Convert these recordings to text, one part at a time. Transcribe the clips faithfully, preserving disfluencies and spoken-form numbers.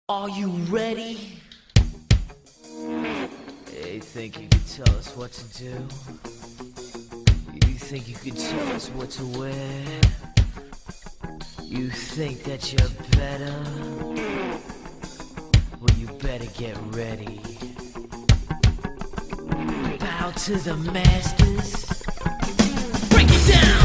Are you ready? You think you can tell us what to do? You think you can tell us what to wear? You think that you're better? Well, you better get ready. Bow to the masters. Break it down!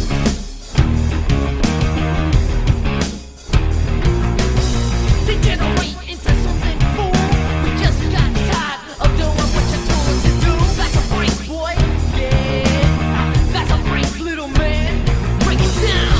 Degenerate into something cool. We just got tired of doing what you told us to do. That's a break, boy. Yeah, that's a break, little man. Break it down.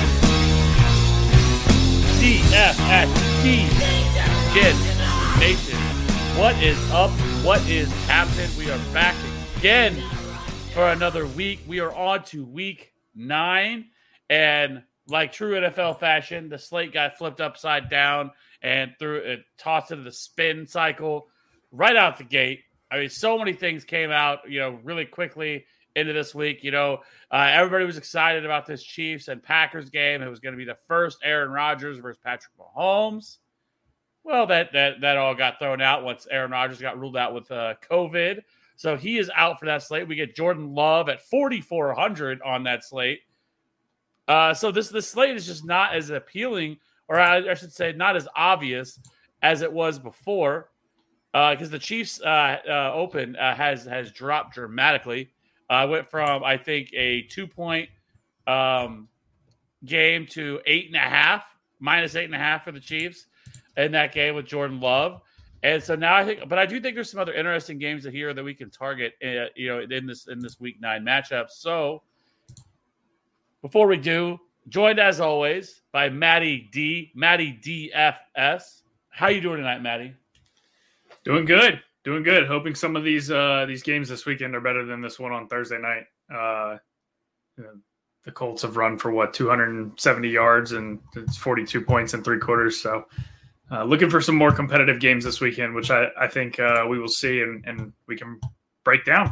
D F S T Kid Nation. What is up? What is happening? We are back again for another week. We are on to week nine, and like true N F L fashion, the slate got flipped upside down and threw it, tossed into the spin cycle right out the gate. I mean, so many things came out, you know, really quickly into this week. You know, uh, everybody was excited about this Chiefs and Packers game. It was going to be the first Aaron Rodgers versus Patrick Mahomes. Well, that that that all got thrown out once Aaron Rodgers got ruled out with uh, COVID. So he is out for that slate. We get Jordan Love at forty-four hundred on that slate. Uh, so this this slate is just not as appealing, or I, I should say not as obvious as it was before, because uh, the Chiefs uh, uh, Open uh, has has dropped dramatically. Uh, went from, I think, a two-point um, game to eight and a half, minus eight and a half for the Chiefs in that game with Jordan Love. And so now I think, but I do think there's some other interesting games here that we can target, uh, you know, in this in this week nine matchup. So before we do, joined as always by Matty D, Matty D F S. How you doing tonight, Matty? Doing good, doing good. Hoping some of these uh, these games this weekend are better than this one on Thursday night. Uh, you know, the Colts have run for what two hundred seventy yards and it's forty-two points in three quarters. So. Uh, looking for some more competitive games this weekend, which I, I think uh, we will see and, and we can break down.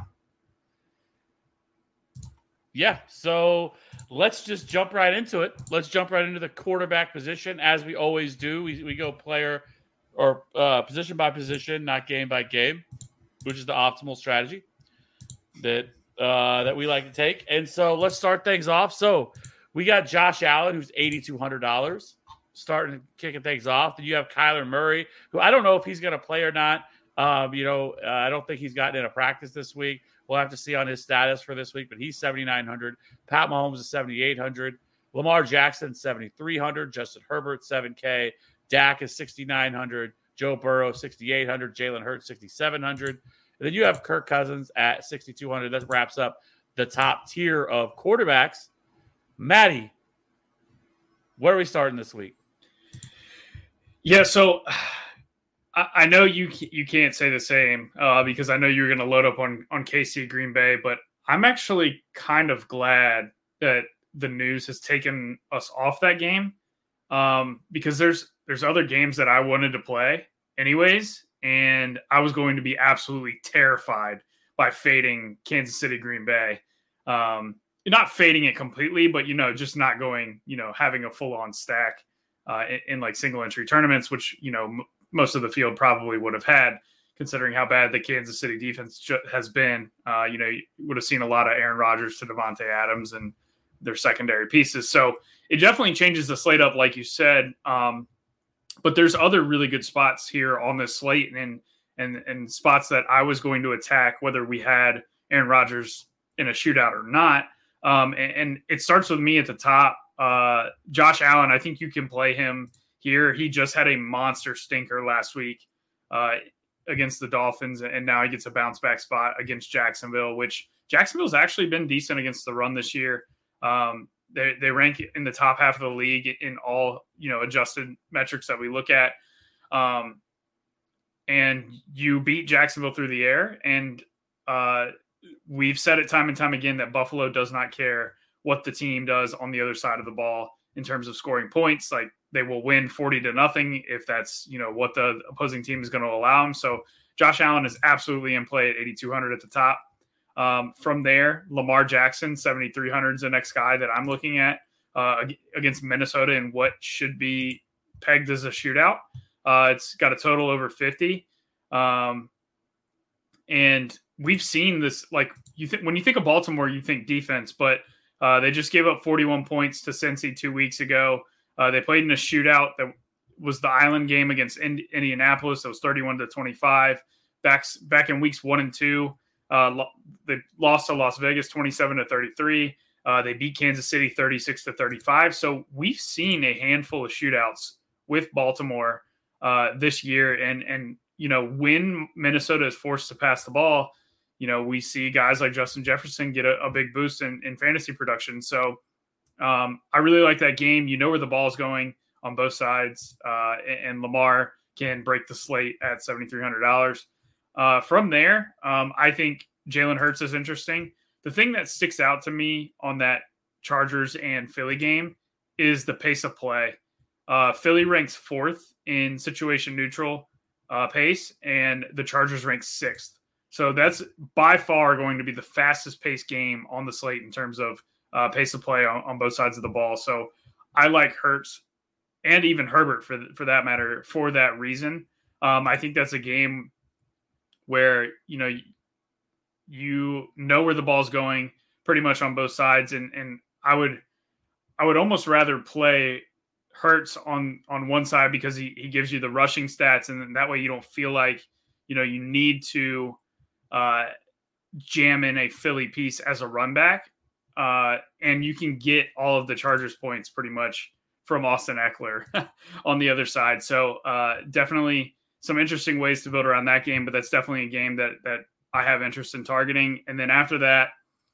Yeah, so let's just jump right into it. Let's jump right into the quarterback position, as we always do. We, we go player or uh, position by position, not game by game, which is the optimal strategy that uh, that we like to take. And so let's start things off. So we got Josh Allen, who's eight thousand two hundred dollars. Starting kicking things off. Then you have Kyler Murray, who I don't know if he's going to play or not. Um, you know, uh, I don't think he's gotten into practice this week. We'll have to see on his status for this week, but he's seventy-nine hundred. Pat Mahomes is seventy-eight hundred. Lamar Jackson, seventy-three hundred. Justin Herbert, seven K. Dak is sixty-nine hundred. Joe Burrow, sixty-eight hundred. Jalen Hurts, sixty-seven hundred. And then you have Kirk Cousins at sixty-two hundred. That wraps up the top tier of quarterbacks. Matty, where are we starting this week? Yeah, so I, I know you you can't say the same uh, because I know you're going to load up on, on K C Green Bay, but I'm actually kind of glad that the news has taken us off that game um, because there's there's other games that I wanted to play anyways, and I was going to be absolutely terrified by fading Kansas City Green Bay. Um, not fading it completely, but, you know, just not going, you know, having a full-on stack. Uh, in, in like single entry tournaments, which, you know, m- most of the field probably would have had, considering how bad the Kansas City defense ju- has been. Uh, you know, you would have seen a lot of Aaron Rodgers to Devontae Adams and their secondary pieces. So it definitely changes the slate up, like you said. Um, but there's other really good spots here on this slate and, and, and spots that I was going to attack, whether we had Aaron Rodgers in a shootout or not. Um, and, and it starts with me at the top. Uh, Josh Allen, I think you can play him here. He just had a monster stinker last week uh, against the Dolphins, and now he gets a bounce back spot against Jacksonville, which Jacksonville's actually been decent against the run this year. Um, they they rank in the top half of the league in all, you know, adjusted metrics that we look at. Um, and you beat Jacksonville through the air, and uh, we've said it time and time again that Buffalo does not care what the team does on the other side of the ball in terms of scoring points. Like, they will win forty to nothing if that's, you know, what the opposing team is going to allow them. So Josh Allen is absolutely in play at eighty-two hundred at the top. Um, from there, Lamar Jackson, seventy-three hundred is the next guy that I'm looking at uh, against Minnesota in what should be pegged as a shootout. Uh, it's got a total over fifty. Um, and we've seen this, like you think when you think of Baltimore, you think defense, but uh, they just gave up forty-one points to Cincy two weeks ago. Uh, they played in a shootout that was the Island game against Ind- Indianapolis. That was thirty-one to twenty-five. Back back in weeks one and two, uh, lo- they lost to Las Vegas twenty-seven to thirty-three. Uh, they beat Kansas City thirty-six to thirty-five. So we've seen a handful of shootouts with Baltimore uh, this year, and and you know when Minnesota is forced to pass the ball, you know we see guys like Justin Jefferson get a, a big boost in, in fantasy production. So um, I really like that game. You know where the ball is going on both sides, uh, and, and Lamar can break the slate at seventy-three hundred dollars. Uh, from there, um, I think Jalen Hurts is interesting. The thing that sticks out to me on that Chargers and Philly game is the pace of play. Uh, Philly ranks fourth in situation neutral uh, pace, and the Chargers rank sixth. So that's by far going to be the fastest paced game on the slate in terms of uh, pace of play on, on both sides of the ball. So I like Hurts and even Herbert for for that matter for that reason. Um, I think that's a game where you know. You know where the ball's going pretty much on both sides. And, and I would, I would almost rather play Hurts on, on one side because he, he gives you the rushing stats. And then that way you don't feel like, you know, you need to uh, jam in a Philly piece as a run back. Uh, and you can get all of the Chargers points pretty much from Austin Eckler on the other side. So uh, definitely some interesting ways to build around that game, but that's definitely a game that, that, I have interest in targeting. And then after that,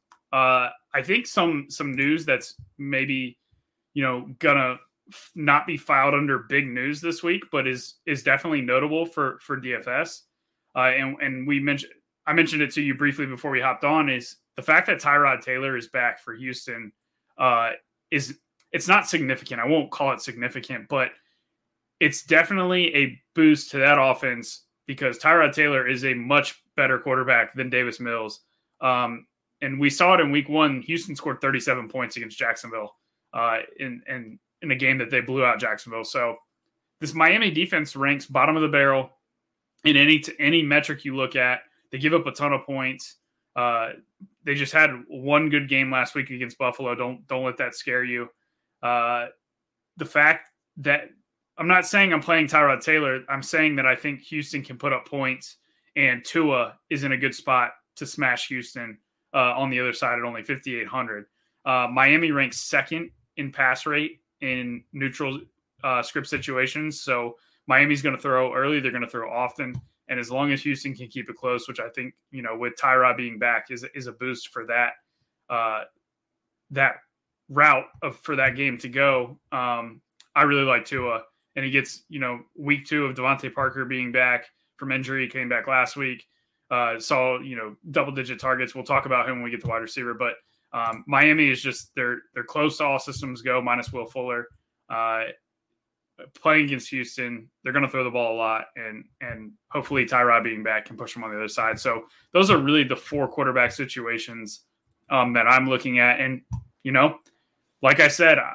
uh, I think some some news that's maybe, you know, gonna f- not be filed under big news this week, but is is definitely notable for for D F S. Uh, and and we mentioned I mentioned it to you briefly before we hopped on, is the fact that Tyrod Taylor is back for Houston uh, is it's not significant. I won't call it significant, but it's definitely a boost to that offense because Tyrod Taylor is a much better quarterback than Davis Mills. Um, and we saw it in week one. Houston scored thirty-seven points against Jacksonville uh, in, in, in a game that they blew out Jacksonville. So this Miami defense ranks bottom of the barrel in any, any metric you look at. They give up a ton of points. Uh, they just had one good game last week against Buffalo. Don't, don't let that scare you. Uh, the fact that I'm not saying I'm playing Tyrod Taylor. I'm saying that I think Houston can put up points, and Tua is in a good spot to smash Houston uh, on the other side at only fifty-eight hundred. Uh, Miami ranks second in pass rate in neutral uh, script situations. So Miami's going to throw early. They're going to throw often. And as long as Houston can keep it close, which I think, you know, with Tyrod being back is, is a boost for that, uh, that route of, for that game to go. Um, I really like Tua. And he gets, you know, week two of Devontae Parker being back from injury, came back last week, uh, saw, you know, double-digit targets. We'll talk about him when we get to wide receiver. But um, Miami is just, they're they're close to all systems go, minus Will Fuller. Uh, playing against Houston, they're going to throw the ball a lot. And and hopefully Tyrod being back can push them on the other side. So those are really the four quarterback situations um, that I'm looking at. And, you know, like I said, I,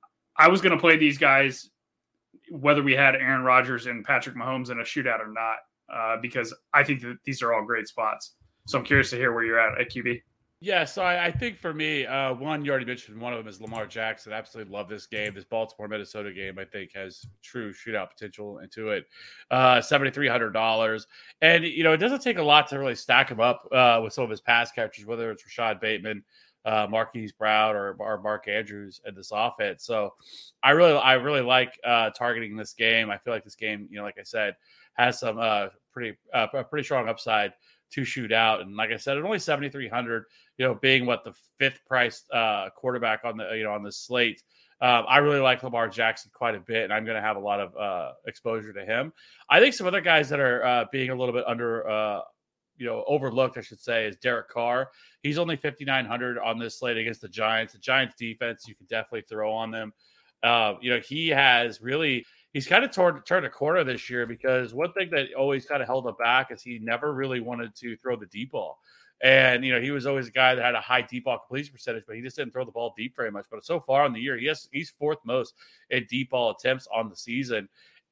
I was going to play these guys whether we had Aaron Rodgers and Patrick Mahomes in a shootout or not, uh, because I think that these are all great spots. So I'm curious to hear where you're at at Q B. Yeah, so I, I think for me, uh, one, you already mentioned one of them is Lamar Jackson. I absolutely love this game. This Baltimore-Minnesota game, I think, has true shootout potential into it. Uh, seven thousand three hundred dollars. And, you know, it doesn't take a lot to really stack him up uh, with some of his pass catchers, whether it's Rashad Bateman, uh, Marquise Brown, or, or Mark Andrews in this offense. So I really, I really like uh, targeting this game. I feel like this game, you know, like I said, has some uh, pretty, uh, pretty strong upside to shoot out. And like I said, at only seven thousand three hundred, you know, being what the fifth priced uh, quarterback on the, you know, on the slate. Um, I really like Lamar Jackson quite a bit, and I'm going to have a lot of uh, exposure to him. I think some other guys that are uh, being a little bit under, uh, you know, overlooked, I should say, is Derek Carr. He's only fifty-nine hundred on this slate against the Giants. The Giants defense, you can definitely throw on them. Uh, you know, he has really, he's kind of turned, turned a corner this year, because one thing that always kind of held him back is he never really wanted to throw the deep ball. And, you know, he was always a guy that had a high deep ball completion percentage, but he just didn't throw the ball deep very much. But so far in the year, he has, he's fourth most in deep ball attempts on the season.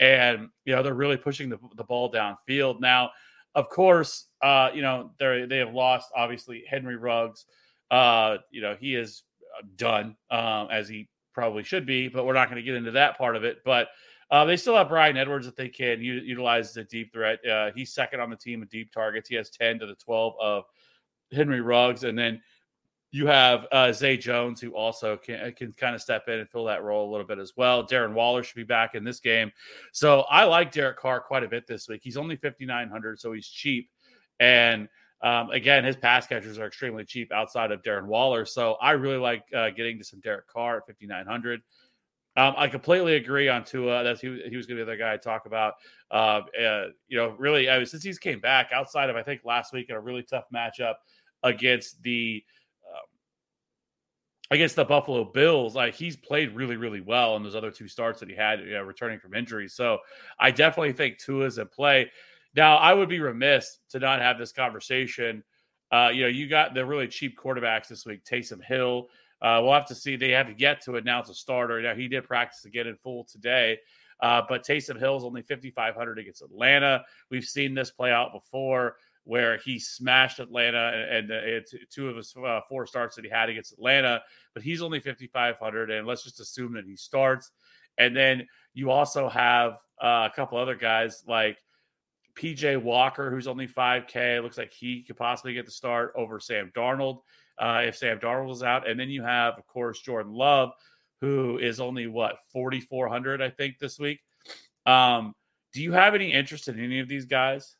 And, you know, they're really pushing the, the ball downfield. Now, of course, uh, you know, they they have lost, obviously, Henry Ruggs. Uh, you know, he is done, um, as he probably should be, but we're not going to get into that part of it. But uh, they still have Brian Edwards that they can u- utilize as a deep threat. Uh, he's second on the team with deep targets. He has ten to the twelve of Henry Ruggs. And then you have uh, Zay Jones, who also can can kind of step in and fill that role a little bit as well. Darren Waller should be back in this game. So I like Derek Carr quite a bit this week. He's only fifty-nine hundred, so he's cheap. And um, again, his pass catchers are extremely cheap outside of Darren Waller. So I really like uh, getting to some Derek Carr at fifty-nine hundred. Um, I completely agree on Tua. That's he, he was going to be the other guy I talk about. Uh, uh, you know, really, I mean, since he's came back outside of, I think, last week in a really tough matchup against the um, against the Buffalo Bills, like he's played really, really well in those other two starts that he had, you know, returning from injury. So I definitely think Tua's in play. Now, I would be remiss to not have this conversation. Uh, you know, you got the really cheap quarterbacks this week, Taysom Hill. Uh, we'll have to see. They have yet to announce a starter. Now, he did practice again in full today, uh, but Taysom Hill is only fifty-five hundred against Atlanta. We've seen this play out before where he smashed Atlanta and, and it's two of his uh, four starts that he had against Atlanta, but he's only fifty-five hundred, and let's just assume that he starts. And then you also have uh, a couple other guys like P J Walker, who's only five K. Looks like he could possibly get the start over Sam Darnold. Uh, if Sam Darnold is out. And then you have, of course, Jordan Love, who is only, what, forty-four hundred, I think, this week. Um, do you have any interest in any of these guys?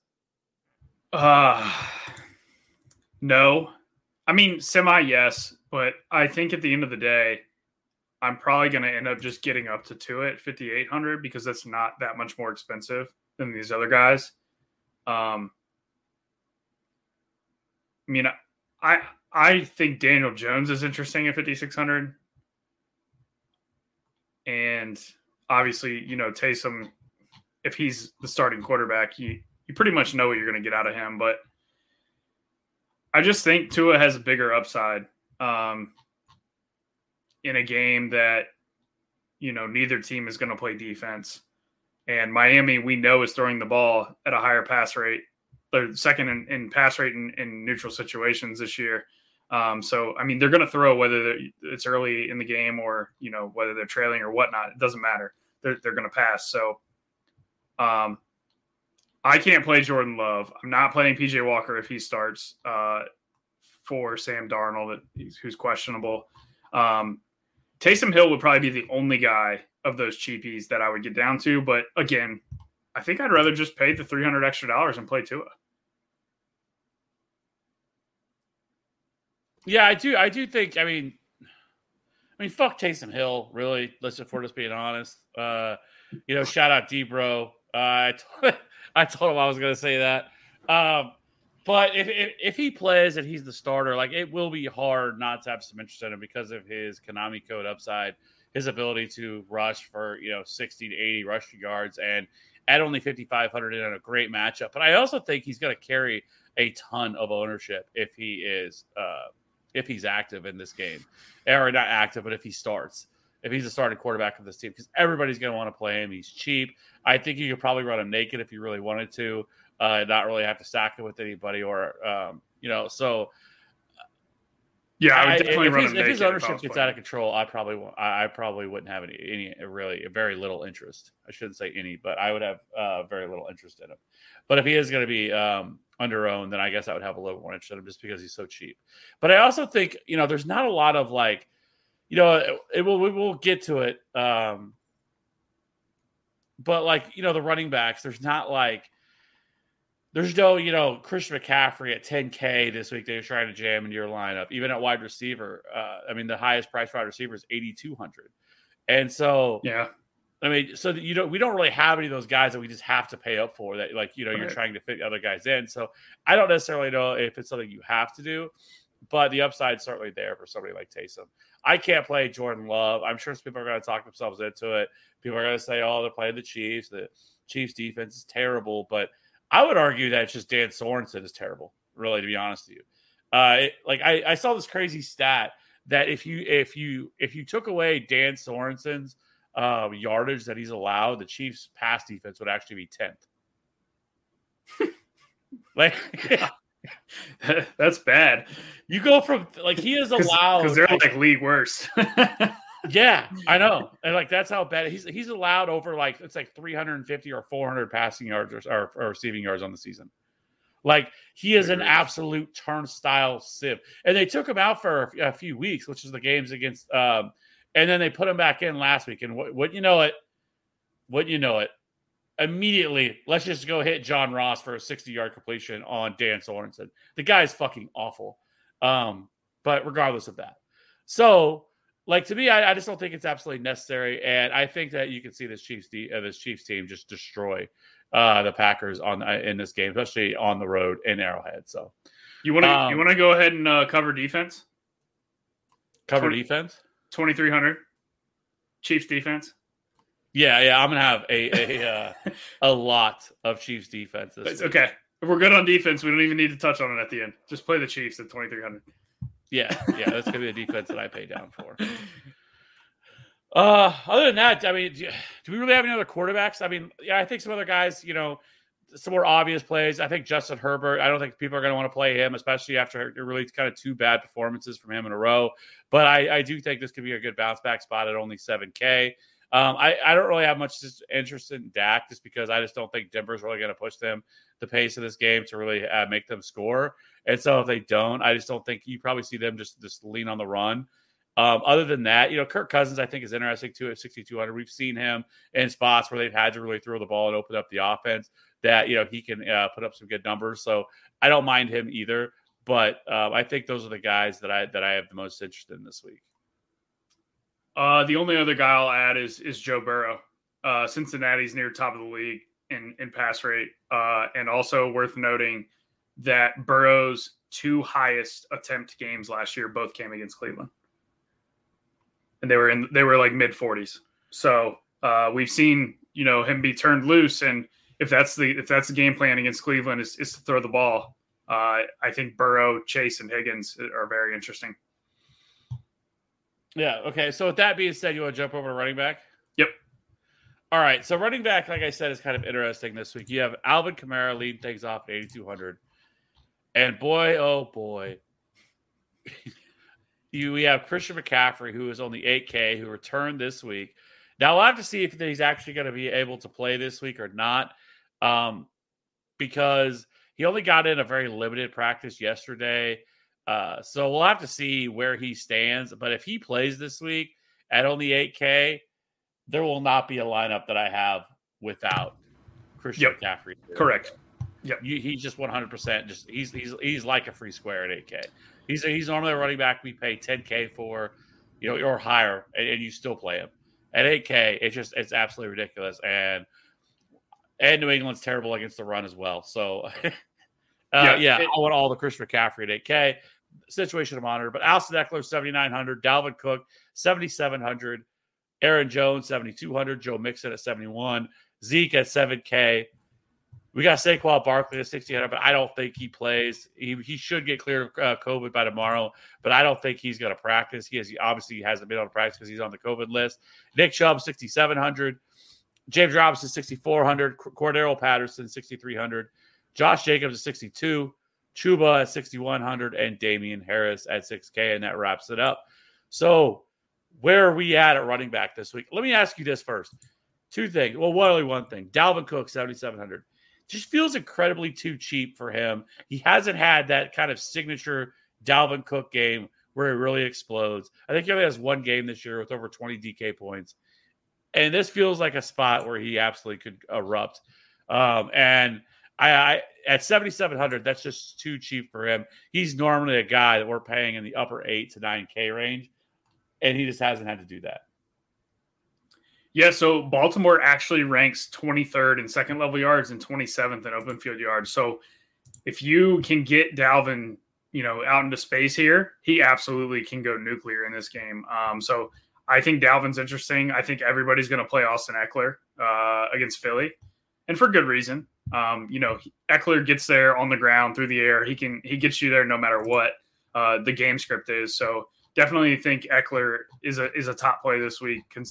Uh, no. I mean, semi, yes. But I think at the end of the day, I'm probably going to end up just getting up to Tua at fifty-eight hundred because that's not that much more expensive than these other guys. Um, I mean, I... I think Daniel Jones is interesting at fifty-six hundred. And obviously, you know, Taysom, if he's the starting quarterback, you, you pretty much know what you're going to get out of him. But I just think Tua has a bigger upside um, in a game that, you know, neither team is going to play defense. And Miami, we know, is throwing the ball at a higher pass rate. They're second in, in pass rate in, in neutral situations this year. Um, so, I mean, they're going to throw whether it's early in the game or, you know, whether they're trailing or whatnot. It doesn't matter. They're, they're going to pass. So um, I can't play Jordan Love. I'm not playing P J Walker if he starts uh, for Sam Darnold, who's questionable. Um, Taysom Hill would probably be the only guy of those cheapies that I would get down to. But again, I think I'd rather just pay the three hundred extra dollars and play Tua. Yeah, I do. I do think. I mean, I mean, fuck Taysom Hill. Really, let's if we're just being honest. Uh, you know, shout out D-Bro. Uh, I told, I told him I was going to say that. Um, but if, if if he plays and he's the starter, like it will be hard not to have some interest in him because of his Konami code upside, his ability to rush for you know sixty to eighty rushing yards, and at only fifty-five hundred in a great matchup. But I also think he's going to carry a ton of ownership if he is. Uh, if he's active in this game, or not active, but if he starts, if he's a starting quarterback of this team, because everybody's going to want to play him. He's cheap. I think you could probably run him naked if you really wanted to, uh, not really have to stack it with anybody or, um, you know, so. Yeah, I would definitely if run his, him if naked his ownership if gets playing. out of control, I probably won't, I, I probably wouldn't have any, any really very little interest. I shouldn't say any, but I would have uh, very little interest in him. But if he is going to be um, under owned, then I guess I would have a little more interest in him just because he's so cheap. But I also think, you know, there's not a lot of like, you know, it, it will, we will get to it. Um, but like, you know, the running backs, there's not like, there's no, you know, Christian McCaffrey at ten K this week that you're trying to jam into your lineup. Even at wide receiver, uh, I mean, the highest priced wide receiver is eighty-two hundred. And so, yeah, I mean, so that you don't, we don't really have any of those guys that we just have to pay up for that. Like, you know, you're Right. trying to fit other guys in. So I don't necessarily know if it's something you have to do, but the upside's certainly there for somebody like Taysom. I can't play Jordan Love. I'm sure some people are going to talk themselves into it. People are going to say, oh, they're playing the Chiefs. The Chiefs defense is terrible, but I would argue that it's just Dan Sorensen is terrible, really, to be honest with you. Uh, it, like I, I saw this crazy stat that if you if you if you took away Dan Sorensen's uh, yardage that he's allowed, the Chiefs' pass defense would actually be tenth. Like, that's bad. You go from like he is allowed because they're like, like league worse. Yeah, I know, and like that's how bad he's he's allowed over like it's like three hundred fifty or four hundred passing yards or, or, or receiving yards on the season. Like he is an absolute turnstile sieve, and they took him out for a, a few weeks, which is the games against, um, and then they put him back in last week. And what, what you know it, what you know it, immediately. Let's just go hit John Ross for a sixty-yard completion on Dan Sorensen. The guy's fucking awful. Um, but regardless of that, so. Like to me, I, I just don't think it's absolutely necessary, and I think that you can see this Chiefs uh, this Chiefs team just destroy uh, the Packers on uh, in this game, especially on the road in Arrowhead. So, you want to um, you want to go ahead and uh, cover defense? Cover twenty, defense, twenty-three hundred Chiefs defense. Yeah, yeah, I'm gonna have a a, uh, a lot of Chiefs defense this week. Okay, if we're good on defense, we don't even need to touch on it at the end. Just play the Chiefs at twenty-three hundred. Yeah, yeah, that's gonna be the defense that I pay down for. Uh, other than that, I mean, do, do we really have any other quarterbacks? I mean, yeah, I think some other guys, you know, some more obvious plays. I think Justin Herbert. I don't think people are going to want to play him, especially after really kind of two bad performances from him in a row. But I, I do think this could be a good bounce back spot at only seven K. Um, I, I don't really have much interest in Dak just because I just don't think Denver's really going to push them the pace of this game to really uh, make them score. And so if they don't, I just don't think you probably see them just, just lean on the run. Um, other than that, you know, Kirk Cousins, I think, is interesting too at sixty-two hundred. We've seen him in spots where they've had to really throw the ball and open up the offense that, you know, he can uh, put up some good numbers. So I don't mind him either. But uh, I think those are the guys that I that I have the most interest in this week. Uh, the only other guy I'll add is is Joe Burrow. Uh, Cincinnati's near top of the league in, in pass rate. Uh, and also worth noting that Burrow's two highest attempt games last year both came against Cleveland. And they were in they were like mid forties. So uh, we've seen, you know, him be turned loose. And if that's the if that's the game plan against Cleveland is, is to throw the ball, uh, I think Burrow, Chase, and Higgins are very interesting. Yeah. Okay. So with that being said, you want to jump over to running back? Yep. All right. So running back, like I said, is kind of interesting this week. You have Alvin Kamara leading things off at eighty-two hundred. And boy, oh boy, you we have Christian McCaffrey, who is only eight K, who returned this week. Now we'll have to see if he's actually going to be able to play this week or not, um, because he only got in a very limited practice yesterday. Uh, so we'll have to see where he stands. But if he plays this week at only eight K, there will not be a lineup that I have without Christian yep. McCaffrey. Correct. Yep. You, he's just one hundred percent. Just he's he's he's like a free square at eight K. He's he's normally a running back we pay ten K for, you know, or higher, and, and you still play him at eight K. It's just it's absolutely ridiculous, and and New England's terrible against the run as well. So. Uh, yeah, yeah it, I want all the Christian McCaffrey at eight K. Situation to monitor. But Austin Eckler, seventy-nine hundred. Dalvin Cook, seventy-seven hundred. Aaron Jones, seventy-two hundred. Joe Mixon at seventy-one. Zeke at seven K. We got Saquon Barkley at sixty hundred, but I don't think he plays. He he should get cleared of uh, COVID by tomorrow, but I don't think he's going to practice. He, has, he obviously hasn't been able to practice because he's on the COVID list. Nick Chubb, sixty-seven hundred. James Robinson, sixty-four hundred. Cordero Patterson, sixty-three hundred. Josh Jacobs at sixty-two, Chuba at sixty-one hundred, and Damian Harris at six K, and that wraps it up. So where are we at at running back this week? Let me ask you this first. Two things. Well, one, only one thing. Dalvin Cook, seventy-seven hundred. Just feels incredibly too cheap for him. He hasn't had that kind of signature Dalvin Cook game where he really explodes. I think he only has one game this year with over twenty D K points. And this feels like a spot where he absolutely could erupt. Um, and I, I at seventy-seven hundred, that's just too cheap for him. He's normally a guy that we're paying in the upper eight to nine K range, and he just hasn't had to do that. Yeah, so Baltimore actually ranks twenty-third in second level yards and twenty-seventh in open field yards. So if you can get Dalvin, you know, out into space here, he absolutely can go nuclear in this game. Um, so I think Dalvin's interesting. I think everybody's going to play Austin Eckler uh, against Philly, and for good reason. Um, you know, Eckler gets there on the ground through the air. He can, he gets you there no matter what uh, the game script is. So definitely think Eckler is a, is a top play this week.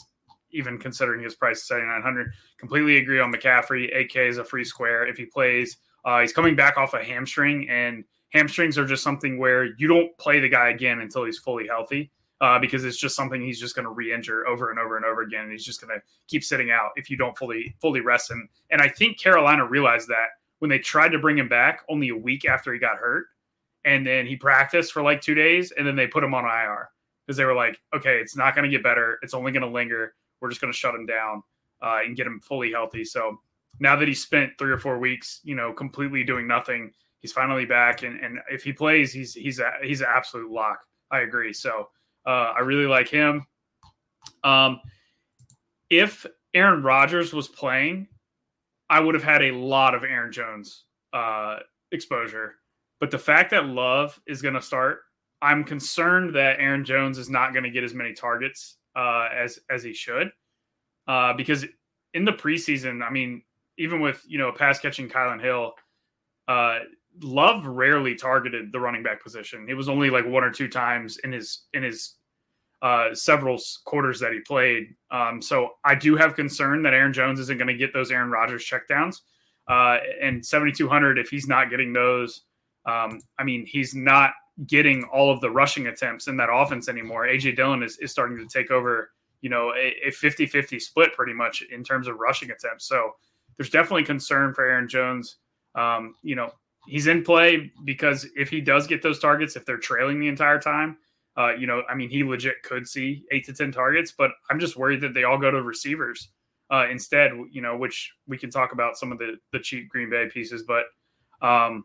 even considering his price is seventy-nine hundred. Completely agree on McCaffrey. eight K is a free square if he plays. Uh, he's coming back off a hamstring, and hamstrings are just something where you don't play the guy again until he's fully healthy. Uh, because it's just something he's just going to re-injure over and over and over again. And he's just going to keep sitting out if you don't fully fully rest him. And I think Carolina realized that when they tried to bring him back only a week after he got hurt. And then he practiced for like two days, and then they put him on I R because they were like, okay, it's not going to get better. It's only going to linger. We're just going to shut him down uh, and get him fully healthy. So now that he's spent three or four weeks, you know, completely doing nothing, he's finally back. And, and if he plays, he's he's a, he's an absolute lock. I agree. So Uh, I really like him. Um, if Aaron Rodgers was playing, I would have had a lot of Aaron Jones uh, exposure. But the fact that Love is going to start, I'm concerned that Aaron Jones is not going to get as many targets uh, as as he should. Uh, because in the preseason, I mean, even with, you know, pass catching Kylan Hill, uh, Love rarely targeted the running back position. It was only like one or two times in his in his uh, several quarters that he played. Um, so I do have concern that Aaron Jones isn't going to get those Aaron Rodgers checkdowns. Uh, and seventy-two hundred, if he's not getting those, um, I mean, he's not getting all of the rushing attempts in that offense anymore. A J Dillon is, is starting to take over, you know, a, a fifty-fifty split pretty much in terms of rushing attempts. So there's definitely concern for Aaron Jones. Um, you know, he's in play because if he does get those targets, if they're trailing the entire time, uh, you know, I mean, he legit could see eight to ten targets, but I'm just worried that they all go to receivers uh, instead, you know, which we can talk about some of the, the cheap Green Bay pieces. But, um,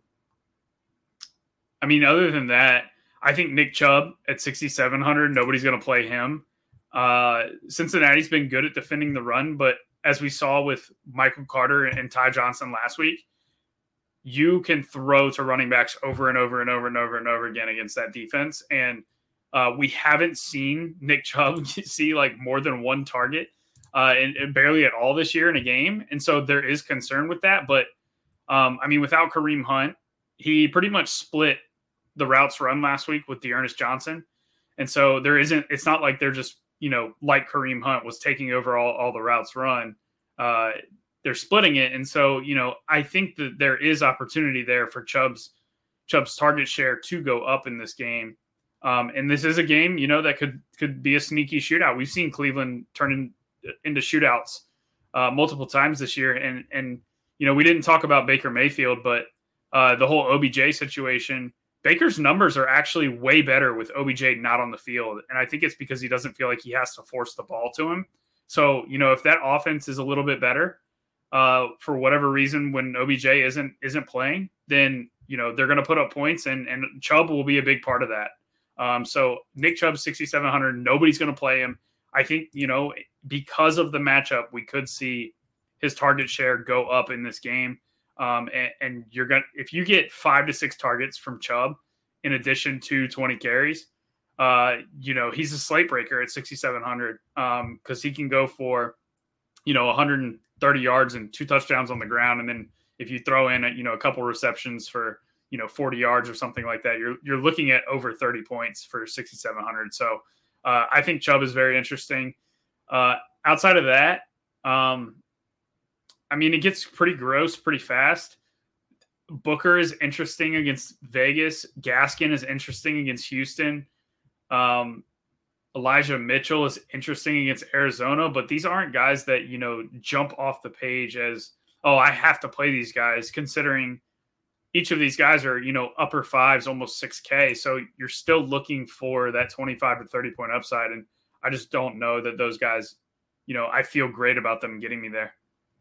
I mean, other than that, I think Nick Chubb at sixty-seven hundred, nobody's going to play him. Uh, Cincinnati's been good at defending the run, but as we saw with Michael Carter and Ty Johnson last week, you can throw to running backs over and over and over and over and over again against that defense. And uh, we haven't seen Nick Chubb see like more than one target uh, and, and barely at all this year in a game. And so there is concern with that. But um, I mean, without Kareem Hunt, he pretty much split the routes run last week with Dearness Johnson. And so there isn't, it's not like they're just, you know, like Kareem Hunt was taking over all, all the routes run. Uh, they're splitting it. And so, you know, I think that there is opportunity there for Chubb's Chubb's target share to go up in this game. Um, and this is a game, you know, that could, could be a sneaky shootout. We've seen Cleveland turn in, into shootouts uh, multiple times this year. And, and, you know, we didn't talk about Baker Mayfield, but uh, the whole O B J situation, Baker's numbers are actually way better with O B J not on the field. And I think it's because he doesn't feel like he has to force the ball to him. So, you know, if that offense is a little bit better uh, for whatever reason, when O B J isn't, isn't playing, then, you know, they're going to put up points and, and Chubb will be a big part of that. Um, so Nick Chubb, sixty-seven hundred, nobody's going to play him. I think, you know, because of the matchup, we could see his target share go up in this game. Um, and, and you're going to, if you get five to six targets from Chubb, in addition to twenty carries, uh, you know, he's a slate breaker at sixty-seven hundred um, because he can go for, you know, one hundred thirty yards and two touchdowns on the ground. And then if you throw in, a, you know, a couple receptions for, you know, forty yards or something like that, you're, you're looking at over thirty points for sixty-seven hundred. So uh, I think Chubb is very interesting. Uh, outside of that, um, I mean, it gets pretty gross pretty fast. Booker is interesting against Vegas. Gaskin is interesting against Houston. Um, Elijah Mitchell is interesting against Arizona, but these aren't guys that, you know, jump off the page as, oh, I have to play these guys, considering each of these guys are, you know, upper fives, almost six K. So you're still looking for that twenty-five to thirty point upside. And I just don't know that those guys, you know, I feel great about them getting me there.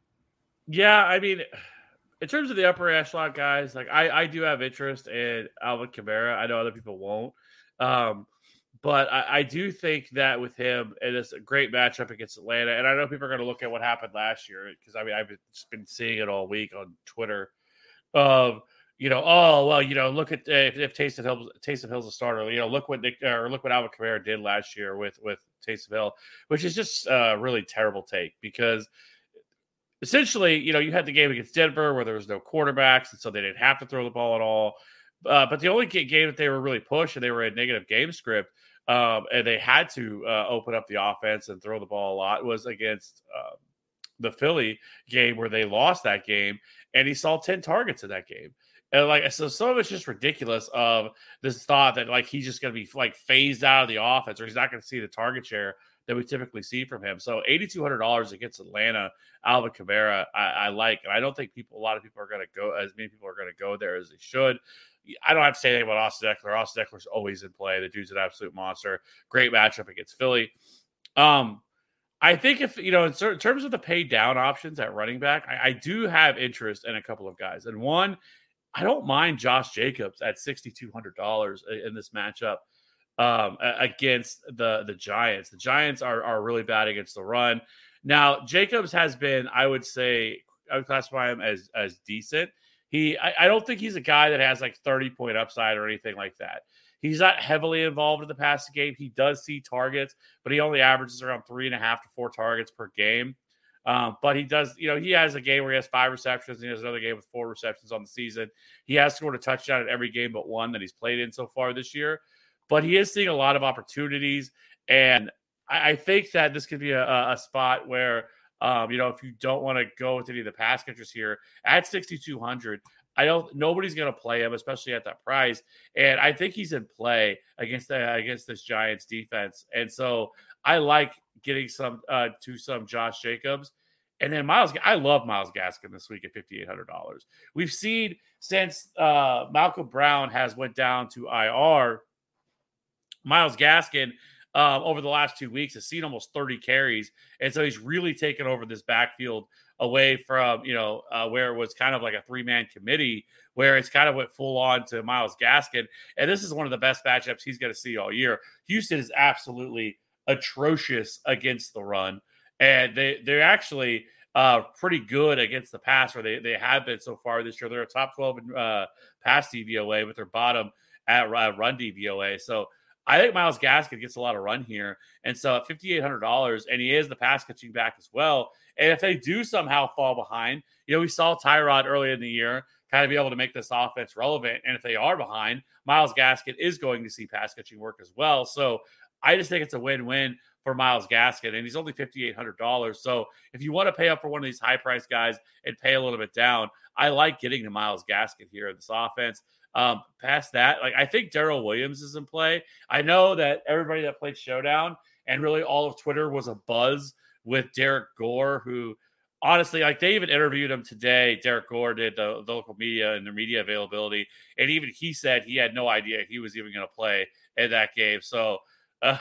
Yeah, I mean, in terms of the upper echelon guys, like I, I do have interest in Alvin Kamara. I know other people won't. Um, but I, I do think that with him, it is a great matchup against Atlanta. And I know people are going to look at what happened last year because, I mean, I've just been seeing it all week on Twitter. Um, you know, oh, well, you know, look at uh, if, if Taysom Hill, Taysom Hill's a starter, you know, look what Nick or look what Alvin Kamara did last year with, with Taysom Hill, which is just a really terrible take because essentially, you know, you had the game against Denver where there was no quarterbacks, and so they didn't have to throw the ball at all. Uh, but the only game that they were really pushed and they were a negative game script um, and they had to uh, open up the offense and throw the ball a lot, was against uh, the Philly game where they lost that game, and he saw ten targets in that game. And like, so some of it's just ridiculous of this thought that like he's just going to be like phased out of the offense, or he's not going to see the target share that we typically see from him. So eighty-two hundred dollars against Atlanta, Alvin Kamara, I, I like, and I don't think people, a lot of people are going to go, as many people are going to go there as they should. I don't have to say anything about Austin Eckler. Austin Eckler's always in play. The dude's an absolute monster. Great matchup against Philly. Um, I think if, you know, in, certain, in terms of the pay down options at running back, I, I do have interest in a couple of guys. And one, I don't mind Josh Jacobs at six thousand two hundred dollars in this matchup um, against the, the Giants. The Giants are, are really bad against the run. Now, Jacobs has been, I would say, I would classify him as, as decent. He, I, I don't think he's a guy that has like thirty point upside or anything like that. He's not heavily involved in the passing game. He does see targets, but he only averages around three and a half to four targets per game. Um, but he does, you know, he has a game where he has five receptions. And he has another game with four receptions on the season. He has scored a touchdown in every game but one that he's played in so far this year. But he is seeing a lot of opportunities. And I, I think that this could be a, a spot where, um, you know, if you don't want to go with any of the pass catchers here at sixty-two hundred, I don't, nobody's going to play him, especially at that price. And I think he's in play against the, against this Giants defense. And so I like getting some uh, to some Josh Jacobs. And then Myles, I love Myles Gaskin this week at five thousand eight hundred dollars. We've seen since uh, Malcolm Brown has went down to I R, Myles Gaskin um, over the last two weeks has seen almost thirty carries. And so he's really taken over this backfield away from, you know, uh, where it was kind of like a three-man committee, where it's kind of went full on to Myles Gaskin. And this is one of the best matchups he's going to see all year. Houston is absolutely atrocious against the run. And they, they're actually uh, pretty good against the pass, or they, they have been so far this year. They're a top twelve in uh, pass D V O A, but they're bottom at uh, run D V O A. So I think Myles Gaskin gets a lot of run here. And so at five thousand eight hundred dollars, and he is the pass catching back as well. And if they do somehow fall behind, you know, we saw Tyrod earlier in the year kind of be able to make this offense relevant. And if they are behind, Myles Gaskin is going to see pass catching work as well. So I just think it's a win-win for Myles Gaskin, and he's only five thousand eight hundred dollars. So if you want to pay up for one of these high-priced guys and pay a little bit down, I like getting to Myles Gaskin here in this offense. Um, past that, like I think Darrell Williams is in play. I know that everybody that played Showdown and really all of Twitter was a buzz with Derek Gore, who honestly, like they even interviewed him today. Derek Gore did the, the local media and their media availability, and even he said he had no idea he was even going to play in that game. So, uh,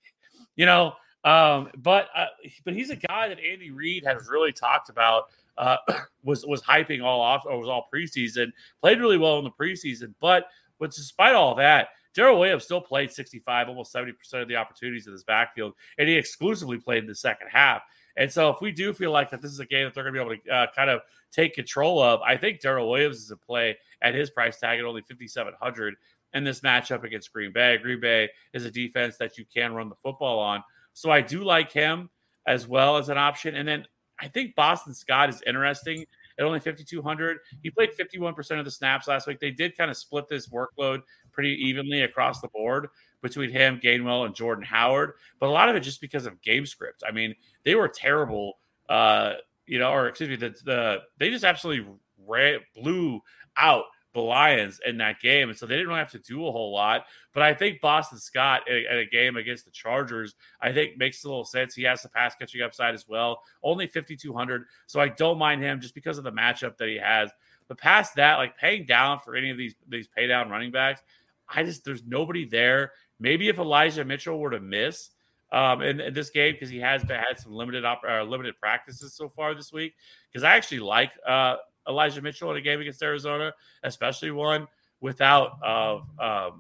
you know, um, but uh, but he's a guy that Andy Reid has really talked about. Uh, was was hyping all off, or was all preseason. Played really well in the preseason, but but despite all that, Darrell Williams still played sixty-five, almost seventy percent of the opportunities in this backfield, and he exclusively played in the second half. And so if we do feel like that this is a game that they're going to be able to uh, kind of take control of, I think Darrell Williams is a play at his price tag at only five thousand seven hundred dollars in this matchup against Green Bay. Green Bay is a defense that you can run the football on. So I do like him as well as an option. And then I think Boston Scott is interesting at only five thousand two hundred dollars. He played fifty-one percent of the snaps last week. They did kind of split this workload pretty evenly across the board between him, Gainwell, and Jordan Howard. But a lot of it just because of game script. I mean, they were terrible, uh, you know, or excuse me, the, the they just absolutely ran, blew out the Lions in that game. And so they didn't really have to do a whole lot. But I think Boston Scott at a, at a game against the Chargers, I think makes a little sense. He has the pass catching upside as well. Only five thousand two hundred dollars. So I don't mind him just because of the matchup that he has. But past that, like paying down for any of these, these pay down running backs, I just, there's nobody there. Maybe if Elijah Mitchell were to miss um, in, in this game, because he has been, had some limited op- uh, limited practices so far this week, because I actually like uh, Elijah Mitchell in a game against Arizona, especially one without uh, um,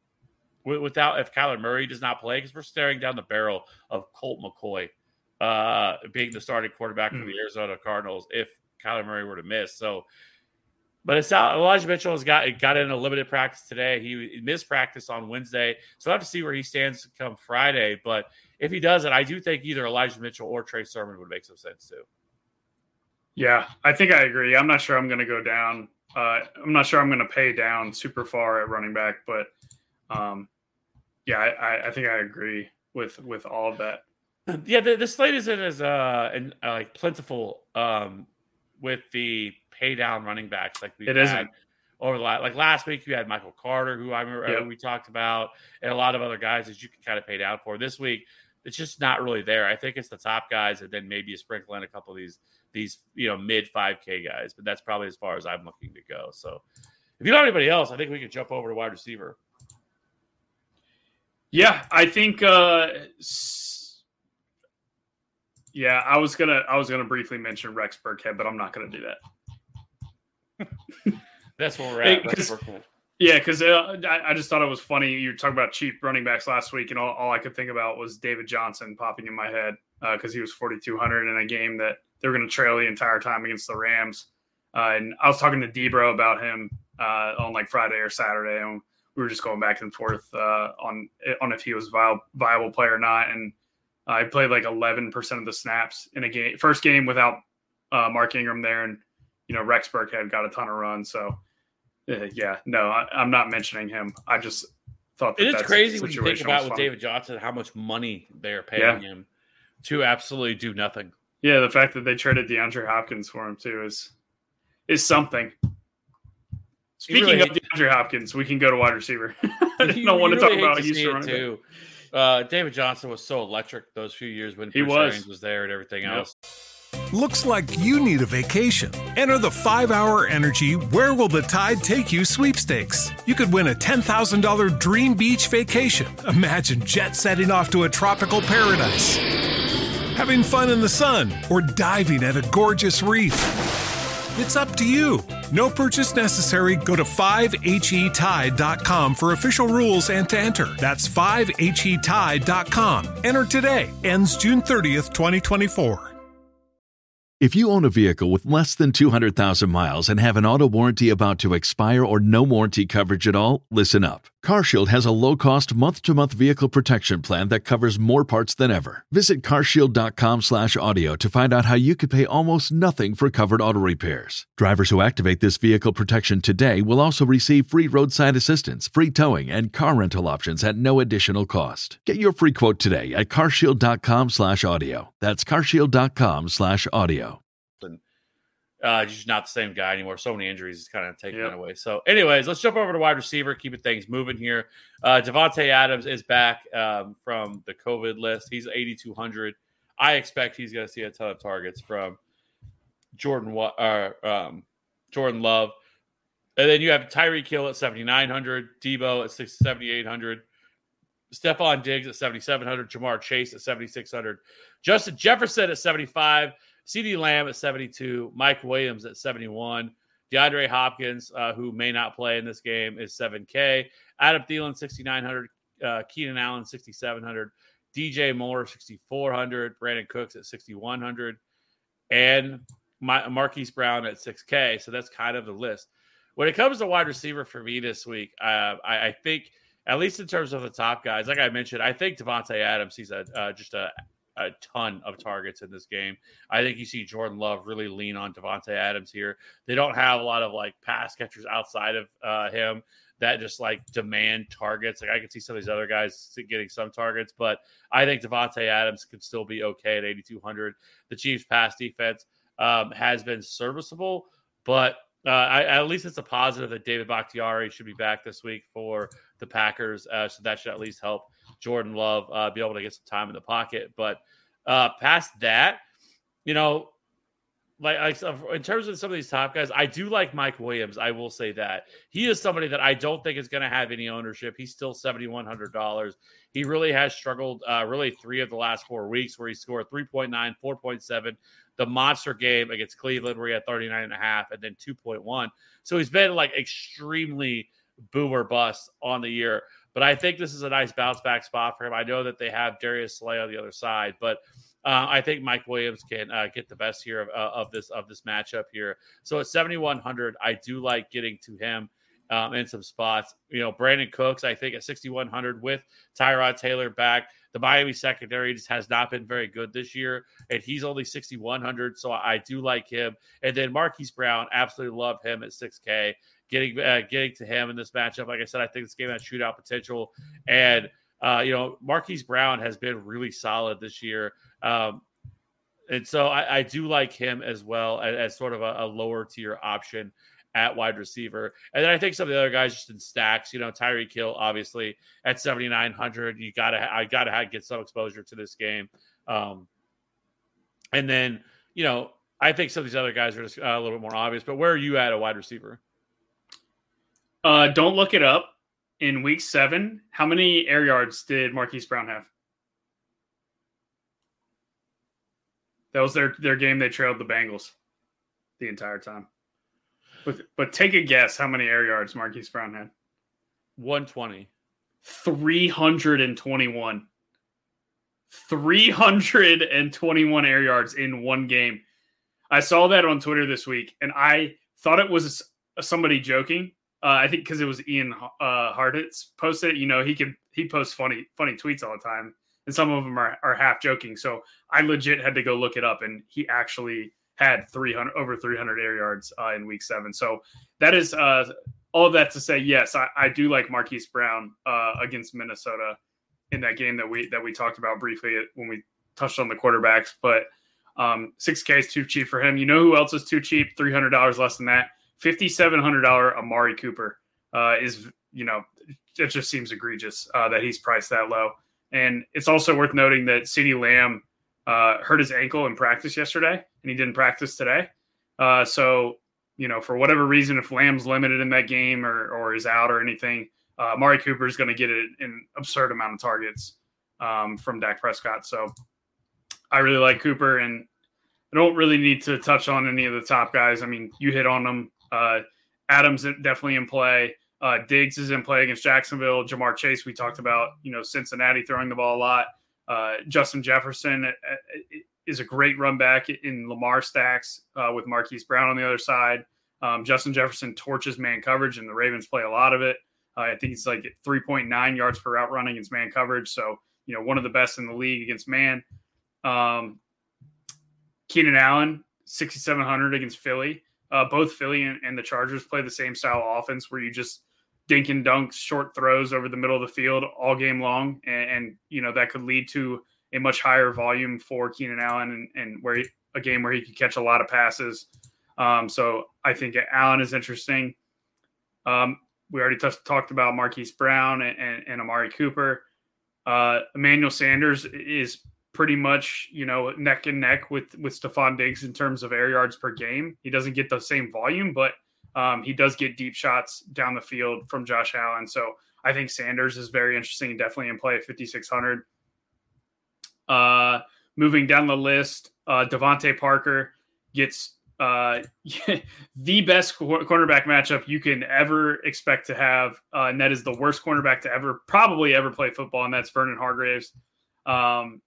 without if Kyler Murray does not play, because we're staring down the barrel of Colt McCoy uh, being the starting quarterback mm. for the Arizona Cardinals if Kyler Murray were to miss. So, but it's out. Elijah Mitchell has got got in a limited practice today. He missed practice on Wednesday, so I have to see where he stands come Friday. But if he doesn't, I do think either Elijah Mitchell or Trey Sermon would make some sense too. Yeah, I think I agree. I'm not sure I'm going to go down. Uh, I'm not sure I'm going to pay down super far at running back, but um, Yeah, I, I think I agree with with all of that. Yeah, the, the slate isn't as uh, and, uh like plentiful um with the pay down running backs like we've It had isn't. over the last, like last week you had Michael Carter, who I remember Yep. uh, we talked about, and a lot of other guys that you can kind of pay down for. This week, it's just not really there. I think it's the top guys, and then maybe you sprinkle in a couple of these these you know mid five K guys, but that's probably as far as I'm looking to go. So if you don't have anybody else, I think we can jump over to wide receiver. Yeah, I think. Uh, yeah, I was gonna I was gonna briefly mention Rex Burkhead, but I'm not gonna do that. That's where we're at. Hey, yeah, because uh, I, I just thought it was funny. You were talking about cheap running backs last week, and all, all I could think about was David Johnson popping in my head because uh, he was forty-two hundred in a game that they were going to trail the entire time against the Rams. Uh, and I was talking to Debro about him uh, on like Friday or Saturday, and we were just going back and forth uh, on on if he was a viable, viable player or not. And I played like eleven percent of the snaps in a game, first game without uh, Mark Ingram there, and you know Rex Burkhead got a ton of runs, so. Uh, yeah, no, I, I'm not mentioning him. I just thought that it is that crazy when you think about with fun. David Johnson how much money they're paying Yeah. him to absolutely do nothing. Yeah, the fact that they traded DeAndre Hopkins for him too is is something. Speaking really of DeAndre Hopkins, we can go to wide receiver. I didn't You- know want you to really talk about hate to see Houston it running back. too. Uh, David Johnson was so electric those few years when He Bruce was. Arians was there and everything Yep. else. Looks like you need a vacation. Enter the five hour Energy Where Will the Tide Take You sweepstakes. You could win a ten thousand dollars dream beach vacation. Imagine jet setting off to a tropical paradise, having fun in the sun, or diving at a gorgeous reef. It's up to you. No purchase necessary. Go to five H E tide dot com for official rules and to enter. That's five H E tide dot com. Enter today. Ends June thirtieth, twenty twenty-four. If you own a vehicle with less than two hundred thousand miles and have an auto warranty about to expire or no warranty coverage at all, listen up. CarShield has a low-cost month-to-month vehicle protection plan that covers more parts than ever. Visit carshield.com slash audio to find out how you could pay almost nothing for covered auto repairs. Drivers who activate this vehicle protection today will also receive free roadside assistance, free towing, and car rental options at no additional cost. Get your free quote today at carshield.com slash audio. That's carshield.com slash audio. Uh, he's just not the same guy anymore. So many injuries, he's kind of taken Yep. that away. So, anyways, let's jump over to wide receiver, keeping things moving here. Uh, Devontae Adams is back um, from the COVID list. He's eighty-two hundred. I expect he's going to see a ton of targets from Jordan uh, um, Jordan Love. And then you have Tyreek Hill at seventy-nine hundred, Debo at seventy-eight hundred, Stephon Diggs at seventy-seven hundred, Jamar Chase at seventy-six hundred, Justin Jefferson at seventy-five, CeeDee Lamb at seventy-two, Mike Williams at seventy-one, DeAndre Hopkins, uh, who may not play in this game, is seven K, Adam Thielen sixty-nine hundred, uh, Keenan Allen sixty-seven hundred, D J Moore sixty-four hundred, Brandon Cooks at sixty-one hundred, and My, Marquise Brown at six K. So that's kind of the list. When it comes to wide receiver for me this week, uh, I, I think, at least in terms of the top guys, like I mentioned, I think Devontae Adams sees a uh, just a a ton of targets in this game. I think you see Jordan Love really lean on Devontae Adams here. They don't have a lot of like pass catchers outside of uh, him that just like demand targets. Like I can see some of these other guys getting some targets, but I think Devontae Adams could still be okay at eighty-two hundred. The Chiefs pass defense um, has been serviceable, but uh, I, at least it's a positive that David Bakhtiari should be back this week for the Packers. Uh, so that should at least help Jordan Love uh, be able to get some time in the pocket. But uh, past that, you know, like, like in terms of some of these top guys, I do like Mike Williams. I will say that he is somebody that I don't think is going to have any ownership. He's still seventy-one hundred dollars. He really has struggled uh, really three of the last four weeks where he scored three point nine, four point seven, the monster game against Cleveland where he had thirty-nine and a half, and then two point one. So he's been like extremely boom or bust on the year. But I think this is a nice bounce back spot for him. I know that they have Darius Slay on the other side, but uh, I think Mike Williams can uh, get the best here of, uh, of this of this matchup here. So at seventy-one hundred, I do like getting to him um, in some spots. You know, Brandon Cooks, I think at sixty-one hundred with Tyrod Taylor back. The Miami secondary just has not been very good this year, and he's only sixty-one hundred, so I do like him. And then Marquise Brown, absolutely love him at six K. Getting uh, getting to him in this matchup, like I said, I think this game has shootout potential, and Uh, you know, Marquise Brown has been really solid this year. Um, and so I, I do like him as well as, as sort of a, a lower tier option at wide receiver. And then I think some of the other guys just in stacks, you know, Tyreek Hill, obviously at seventy-nine hundred, you gotta, I gotta have, get some exposure to this game. Um, and then, you know, I think some of these other guys are just uh, a little bit more obvious, but where are you at a wide receiver? Uh, don't look it up. In week seven, how many air yards did Marquise Brown have? That was their, their game. They trailed the Bengals the entire time. But but take a guess how many air yards Marquise Brown had. one twenty. three hundred twenty-one. three hundred twenty-one air yards in one game. I saw that on Twitter this week, and I thought it was somebody joking. Uh, I think because it was Ian uh, Hartitz posted it. You know, he can he posts funny funny tweets all the time, and some of them are, are half joking. So I legit had to go look it up, and he actually had three hundred over three hundred air yards uh, in week seven. So that is uh, all of that to say, yes, I, I do like Marquise Brown uh, against Minnesota in that game that we that we talked about briefly when we touched on the quarterbacks. But um, six K is too cheap for him. You know who else is too cheap? three hundred dollars less than that. fifty-seven hundred dollars Amari Cooper uh, is, you know, it just seems egregious uh, that he's priced that low. And it's also worth noting that CeeDee Lamb uh, hurt his ankle in practice yesterday, and he didn't practice today. Uh, so, you know, for whatever reason, if Lamb's limited in that game or or is out or anything, uh, Amari Cooper is going to get an absurd amount of targets um, from Dak Prescott. So I really like Cooper, and I don't really need to touch on any of the top guys. I mean, you hit on them. Uh, Adams definitely in play. Uh, Diggs is in play against Jacksonville. Jamar Chase, we talked about, you know, Cincinnati throwing the ball a lot. Uh, Justin Jefferson is a great run back in Lamar stacks uh, with Marquise Brown on the other side. Um, Justin Jefferson torches man coverage, and the Ravens play a lot of it. Uh, I think it's like three point nine yards per route running against man coverage. So, you know, one of the best in the league against man. Um, Keenan Allen, sixty-seven hundred against Philly. Uh, both Philly and, and the Chargers play the same style of offense where you just dink and dunk short throws over the middle of the field all game long. And, and you know, that could lead to a much higher volume for Keenan Allen and, and where he, a game where he could catch a lot of passes. Um, so I think Allen is interesting. Um, we already t- talked about Marquise Brown and, and, and Amari Cooper. Uh, Emmanuel Sanders is pretty much, you know, neck and neck with, with Stephon Diggs in terms of air yards per game. He doesn't get the same volume, but um, he does get deep shots down the field from Josh Allen. So I think Sanders is very interesting and definitely in play at fifty-six hundred. Uh, moving down the list, uh, Devontae Parker gets uh, the best cornerback matchup you can ever expect to have. Uh, and that is the worst cornerback to ever, probably ever play football. And that's Vernon Hargreaves. Um,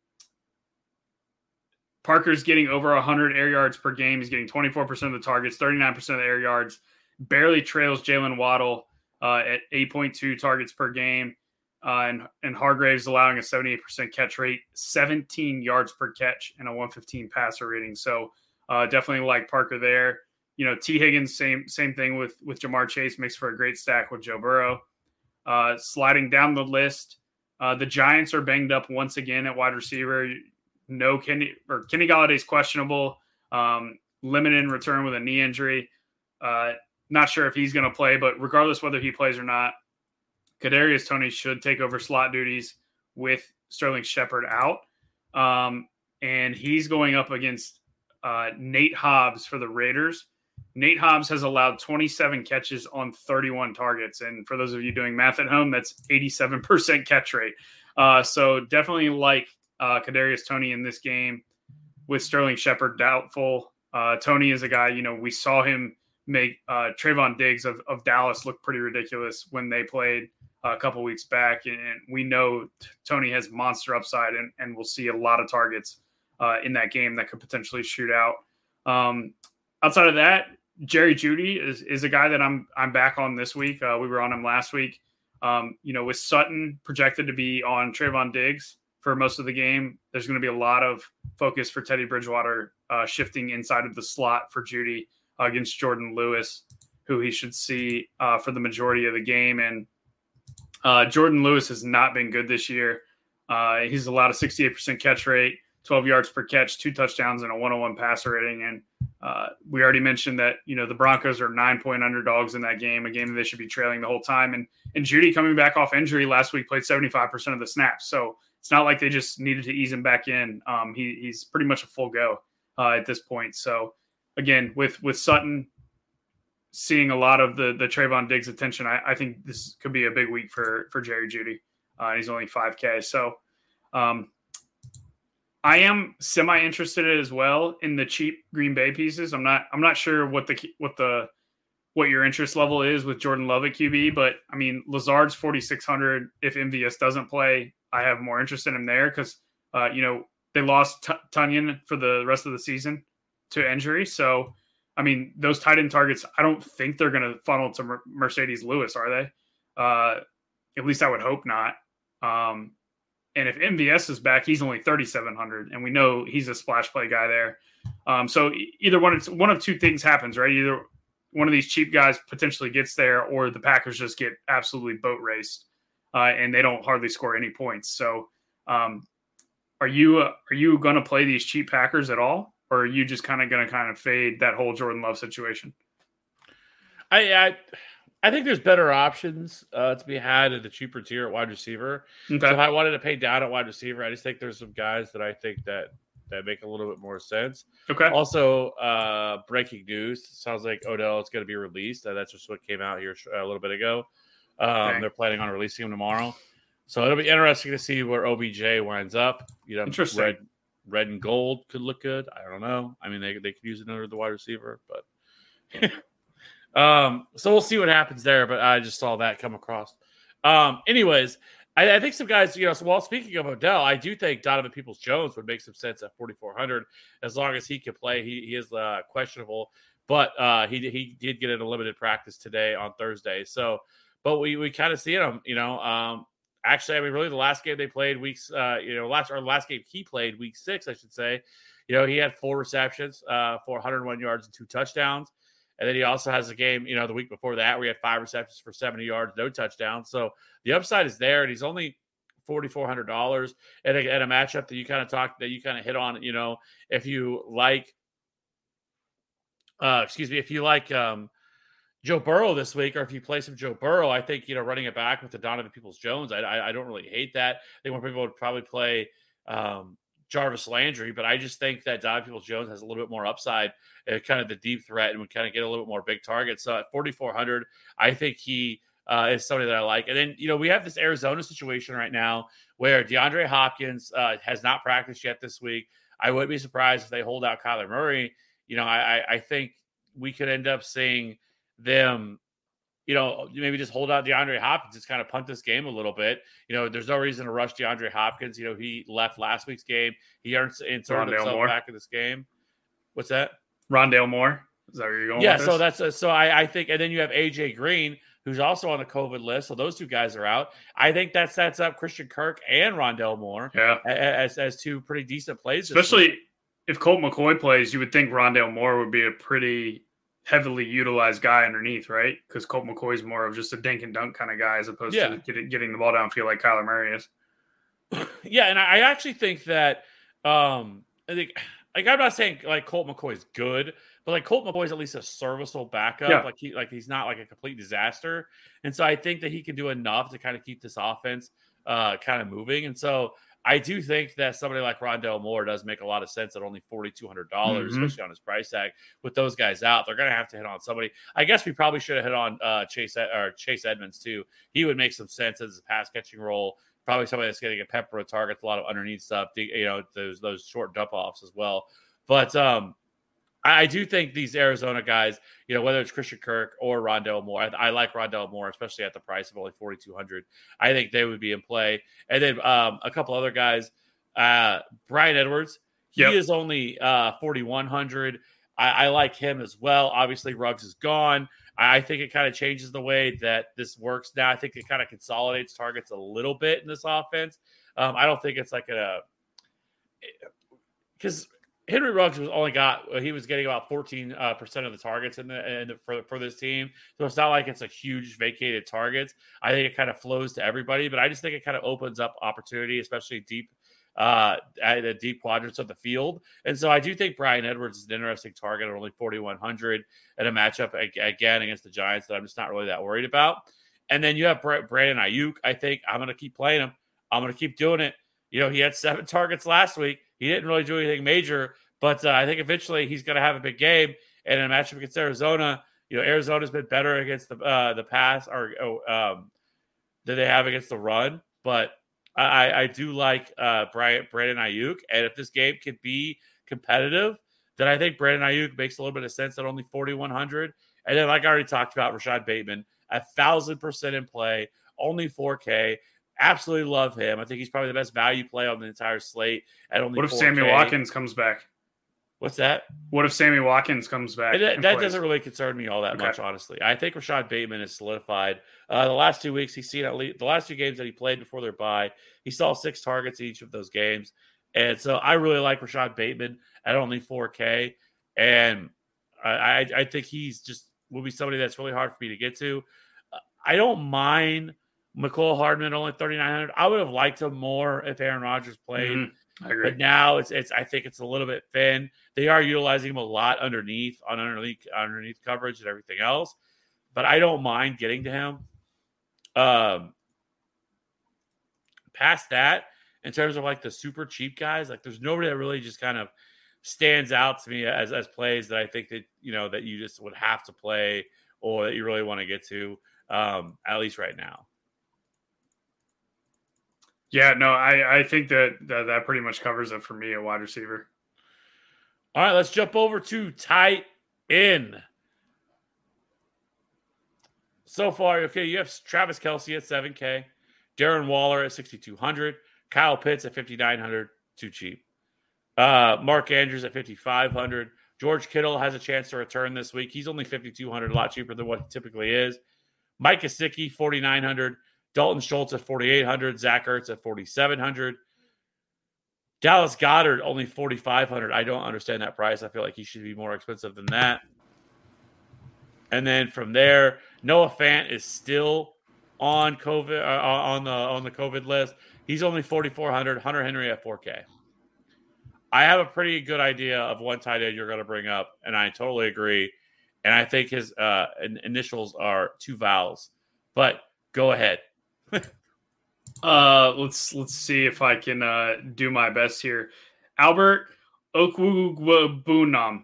Parker's getting over one hundred air yards per game. He's getting twenty-four percent of the targets, thirty-nine percent of the air yards. Barely trails Jalen Waddle uh, at eight point two targets per game. Uh, and, and Hargreaves allowing a seventy-eight percent catch rate, seventeen yards per catch, and a one fifteen passer rating. So uh, definitely like Parker there. You know, T. Higgins, same same thing with, with Jamar Chase, makes for a great stack with Joe Burrow. Uh, sliding down the list, uh, the Giants are banged up once again at wide receiver. No Kenny or Kenny Galladay's questionable, um, limited in return with a knee injury. Uh, not sure if he's going to play, but regardless whether he plays or not, Kadarius Toney should take over slot duties with Sterling Shepard out. Um, and he's going up against uh, Nate Hobbs for the Raiders. Nate Hobbs has allowed twenty-seven catches on thirty-one targets. And for those of you doing math at home, that's eighty-seven percent catch rate. Uh, so definitely like Uh, Kadarius Toney in this game with Sterling Shepard doubtful. Uh, Toney is a guy, you know, we saw him make uh, Trayvon Diggs of, of Dallas look pretty ridiculous when they played uh, a couple weeks back. And, and we know t- Toney has monster upside and, and we'll see a lot of targets uh, in that game that could potentially shoot out. Um, outside of that, Jerry Jeudy is, is a guy that I'm I'm back on this week. Uh, we were on him last week. Um, you know, with Sutton projected to be on Trayvon Diggs for most of the game, there's going to be a lot of focus for Teddy Bridgewater uh, shifting inside of the slot for Jeudy uh, against Jordan Lewis, who he should see uh, for the majority of the game. And Uh, Jordan Lewis has not been good this year. Uh, he's allowed a sixty-eight percent catch rate, twelve yards per catch, two touchdowns, and a one oh one passer rating. And uh, we already mentioned that, you know, the Broncos are nine-point underdogs in that game, a game that they should be trailing the whole time. And and Judy, coming back off injury last week, played seventy-five percent of the snaps. So it's not like they just needed to ease him back in. Um, he, he's pretty much a full go uh, at this point. So, again, with with Sutton seeing a lot of the the Trayvon Diggs attention, I, I think this could be a big week for for Jerry Jeudy. Uh, he's only five K. So um, I am semi interested as well in the cheap Green Bay pieces. I'm not I'm not sure what the what the what your interest level is with Jordan Love at Q B, but I mean Lazard's forty-six hundred. If M V S doesn't play, I have more interest in him there because uh, you know they lost T- Tunyon for the rest of the season to injury. So I mean, those tight end targets, I don't think they're going to funnel to Mer- Mercedes Lewis, are they? Uh, at least I would hope not. Um, and if M V S is back, he's only thirty-seven hundred, and we know he's a splash play guy there. Um, so either one, it's one of two things happens, right? Either one of these cheap guys potentially gets there, or the Packers just get absolutely boat raced, uh, and they don't hardly score any points. So, um, are you uh, are you going to play these cheap Packers at all? Or are you just kind of going to kind of fade that whole Jordan Love situation? I I, I think there's better options uh, to be had at the cheaper tier at wide receiver. Okay. So if I wanted to pay down at wide receiver, I just think there's some guys that I think that that make a little bit more sense. Okay. Also, uh, breaking news: sounds like Odell is going to be released. Uh, that's just what came out here a little bit ago. Um, okay. They're planning on releasing him tomorrow, so it'll be interesting to see where O B J winds up. You know, interesting. Red, red and gold could look good. I don't know. I mean, they they could use it under the wide receiver, but um, so we'll see what happens there. But I just saw that come across. Um, anyways, I, I think some guys, you know, so while speaking of Odell, I do think Donovan Peoples-Jones would make some sense at forty-four hundred as long as he can play. He he is uh, questionable, but uh, he he did get in a limited practice today on Thursday. So, but we we kind of see him, you know. Um, Actually, I mean, really, the last game they played, weeks, uh, you know, last or last game he played, week six, I should say. You know, he had four receptions, uh, for one hundred one yards and two touchdowns, and then he also has a game, you know, the week before that where he had five receptions for seventy yards, no touchdowns. So the upside is there, and he's only forty-four hundred dollars at a, at a matchup that you kind of talked that you kind of hit on. You know, if you like, uh, excuse me, if you like. Um, Joe Burrow this week, or if you play some Joe Burrow, I think, you know, running it back with the Donovan Peoples-Jones, I, I, I don't really hate that. I think more people would probably play um, Jarvis Landry, but I just think that Donovan Peoples-Jones has a little bit more upside, uh, kind of the deep threat, and would kind of get a little bit more big targets. So at forty-four hundred, I think he uh, is somebody that I like. And then, you know, we have this Arizona situation right now where DeAndre Hopkins uh, has not practiced yet this week. I wouldn't be surprised if they hold out Kyler Murray. You know, I, I, I think we could end up seeing them, you know, maybe just hold out DeAndre Hopkins, just kind of punt this game a little bit. You know, there's no reason to rush DeAndre Hopkins. You know, he left last week's game. He earned inserted himself Moore. back in this game. What's that? Rondale Moore. Is that where you're going? Yeah. With so this? that's a, so I, I think, and then you have A J Green, who's also on the COVID list. So those two guys are out. I think that sets up Christian Kirk and Rondale Moore yeah. as as two pretty decent plays. Especially if Colt McCoy plays, you would think Rondale Moore would be a pretty heavily utilized guy underneath, right? Because Colt McCoy is more of just a dink and dunk kind of guy as opposed yeah. to getting, getting the ball downfield like Kyler Murray is. Yeah, and I actually think that um, I think like I'm not saying like Colt McCoy is good, but like Colt McCoy is at least a serviceable backup. Yeah. Like he like he's not like a complete disaster, and so I think that he can do enough to kind of keep this offense uh, kind of moving. And so I do think that somebody like Rondale Moore does make a lot of sense at only forty-two hundred dollars, mm-hmm. especially on his price tag. With those guys out, they're going to have to hit on somebody. I guess we probably should have hit on uh, Chase or Chase Edmonds too. He would make some sense as a pass catching role. Probably somebody that's getting a pepper of targets, a lot of underneath stuff. You know, those those short dump offs as well. But um, I do think these Arizona guys, you know, whether it's Christian Kirk or Rondale Moore, I, I like Rondale Moore, especially at the price of only forty-two hundred dollars. I think they would be in play. And then um, a couple other guys, uh, Bryan Edwards, he yep. is only uh, forty-one hundred dollars. I, I like him as well. Obviously, Ruggs is gone. I think it kind of changes the way that this works now. I think it kind of consolidates targets a little bit in this offense. Um, I don't think it's like a – because – Henry Ruggs was only got he was getting about fourteen uh, percent of the targets in the, in the for for this team, so it's not like it's a huge vacated targets. I think it kind of flows to everybody, but I just think it kind of opens up opportunity, especially deep uh at the deep quadrants of the field. And so I do think Bryan Edwards is an interesting target at only forty-one hundred at a matchup again against the Giants that I'm just not really that worried about. And then you have Brandon Ayuk. I think I'm going to keep playing him. I'm going to keep doing it. You know, he had seven targets last week. He didn't really do anything major, but uh, I think eventually he's going to have a big game. And in a matchup against Arizona, you know, Arizona's been better against the uh, the pass or oh, um, than they have against the run. But I, I do like uh, Brian, Brandon Ayuk. And if this game can be competitive, then I think Brandon Ayuk makes a little bit of sense at only forty-one hundred. And then, like I already talked about, Rashad Bateman, a thousand percent in play, only four K. Absolutely love him. I think he's probably the best value play on the entire slate at only What if four K. Sammy Watkins comes back? What's that? What if Sammy Watkins comes back? That, that doesn't really concern me all that Okay. much, honestly. I think Rashad Bateman is solidified. Uh, the last two weeks, he's seen at least the last two games that he played before their bye, he saw six targets in each of those games. And so I really like Rashad Bateman at only four K. And I, I, I think he's just will be somebody that's really hard for me to get to. I don't mind McCole Hardman only thirty-nine hundred. I would have liked him more if Aaron Rodgers played. Mm-hmm. I agree. But now it's it's I think it's a little bit thin. They are utilizing him a lot underneath on underneath underneath coverage and everything else. But I don't mind getting to him. Um past that, in terms of like the super cheap guys, like there's nobody that really just kind of stands out to me as as plays that I think that you know that you just would have to play or that you really want to get to, um, at least right now. Yeah, no, I, I think that, that that pretty much covers it for me at wide receiver. All right, let's jump over to tight end. So far, okay, you have Travis Kelce at seven K, Darren Waller at sixty-two hundred, Kyle Pitts at fifty-nine hundred, too cheap. Uh, Mark Andrews at fifty-five hundred. George Kittle has a chance to return this week. He's only fifty-two hundred, a lot cheaper than what he typically is. Mike Gesicki, forty-nine hundred. Dalton Schultz at forty-eight hundred. Zach Ertz at forty-seven hundred. Dallas Goedert only forty-five hundred. I don't understand that price. I feel like he should be more expensive than that. And then from there, Noah Fant is still on COVID uh, on the on the COVID list. He's only forty-four hundred. Hunter Henry at four K. I have a pretty good idea of one tight end you're going to bring up, and I totally agree. And I think his uh, initials are two vowels. But go ahead. uh, let's let's see if I can uh, do my best here. Albert Okwuegbunam.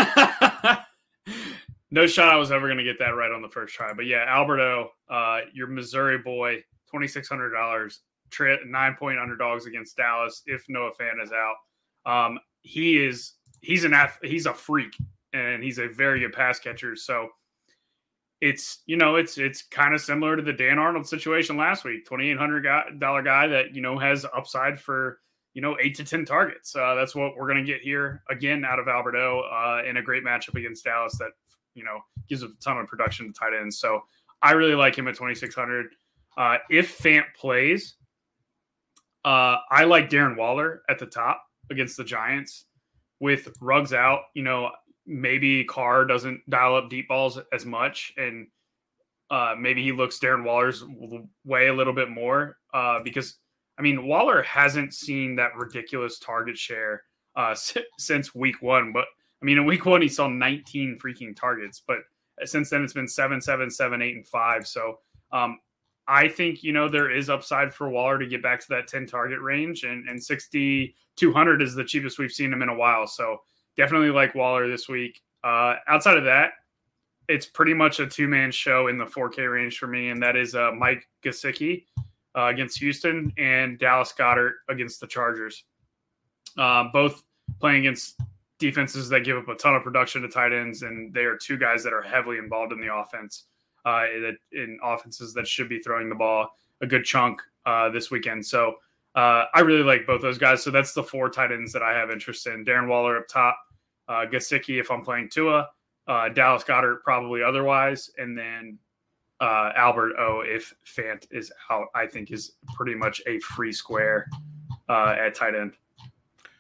No shot I was ever going to get that right on the first try. But yeah, Alberto, uh, your Missouri boy, twenty-six hundred dollars, tri- nine-point underdogs against Dallas if Noah Fant is out. Um, he is he's an he's a freak, and he's a very good pass catcher. So it's you know it's it's kind of similar to the Dan Arnold situation last week. twenty-eight hundred dollars guy that you know has upside for you know eight to ten targets. Uh, that's what we're going to get here again out of Alberto uh, in a great matchup against Dallas that you know gives a ton of production to tight ends. So I really like him at twenty-six hundred. Uh, if Fant plays, uh, I like Darren Waller at the top against the Giants with Ruggs out. You know, maybe Carr doesn't dial up deep balls as much, and uh, maybe he looks Darren Waller's way a little bit more uh, because, I mean, Waller hasn't seen that ridiculous target share uh, since week one. But, I mean, in week one, he saw nineteen freaking targets. But since then, it's been seven, seven, seven, eight, and five. So um, I think, you know, there is upside for Waller to get back to that ten target range, and, and sixty-two hundred is the cheapest we've seen him in a while. So definitely like Waller this week. Uh, outside of that, it's pretty much a two-man show in the four K range for me, and that is uh, Mike Gesicki uh, against Houston and Dallas Goedert against the Chargers. Uh, both playing against defenses that give up a ton of production to tight ends, and they are two guys that are heavily involved in the offense, uh, in, in offenses that should be throwing the ball a good chunk uh, this weekend. So uh, I really like both those guys. So that's the four tight ends that I have interest in. Darren Waller up top, uh, Gesicki if I'm playing Tua, uh, Dallas Goedert probably otherwise, and then uh, Albert O if Fant is out, I think is pretty much a free square uh, at tight end.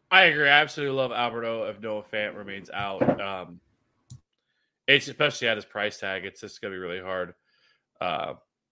I agree. I absolutely love Alberto if Noah Fant remains out. Um, it's especially at his price tag. It's just going to be really hard. Uh,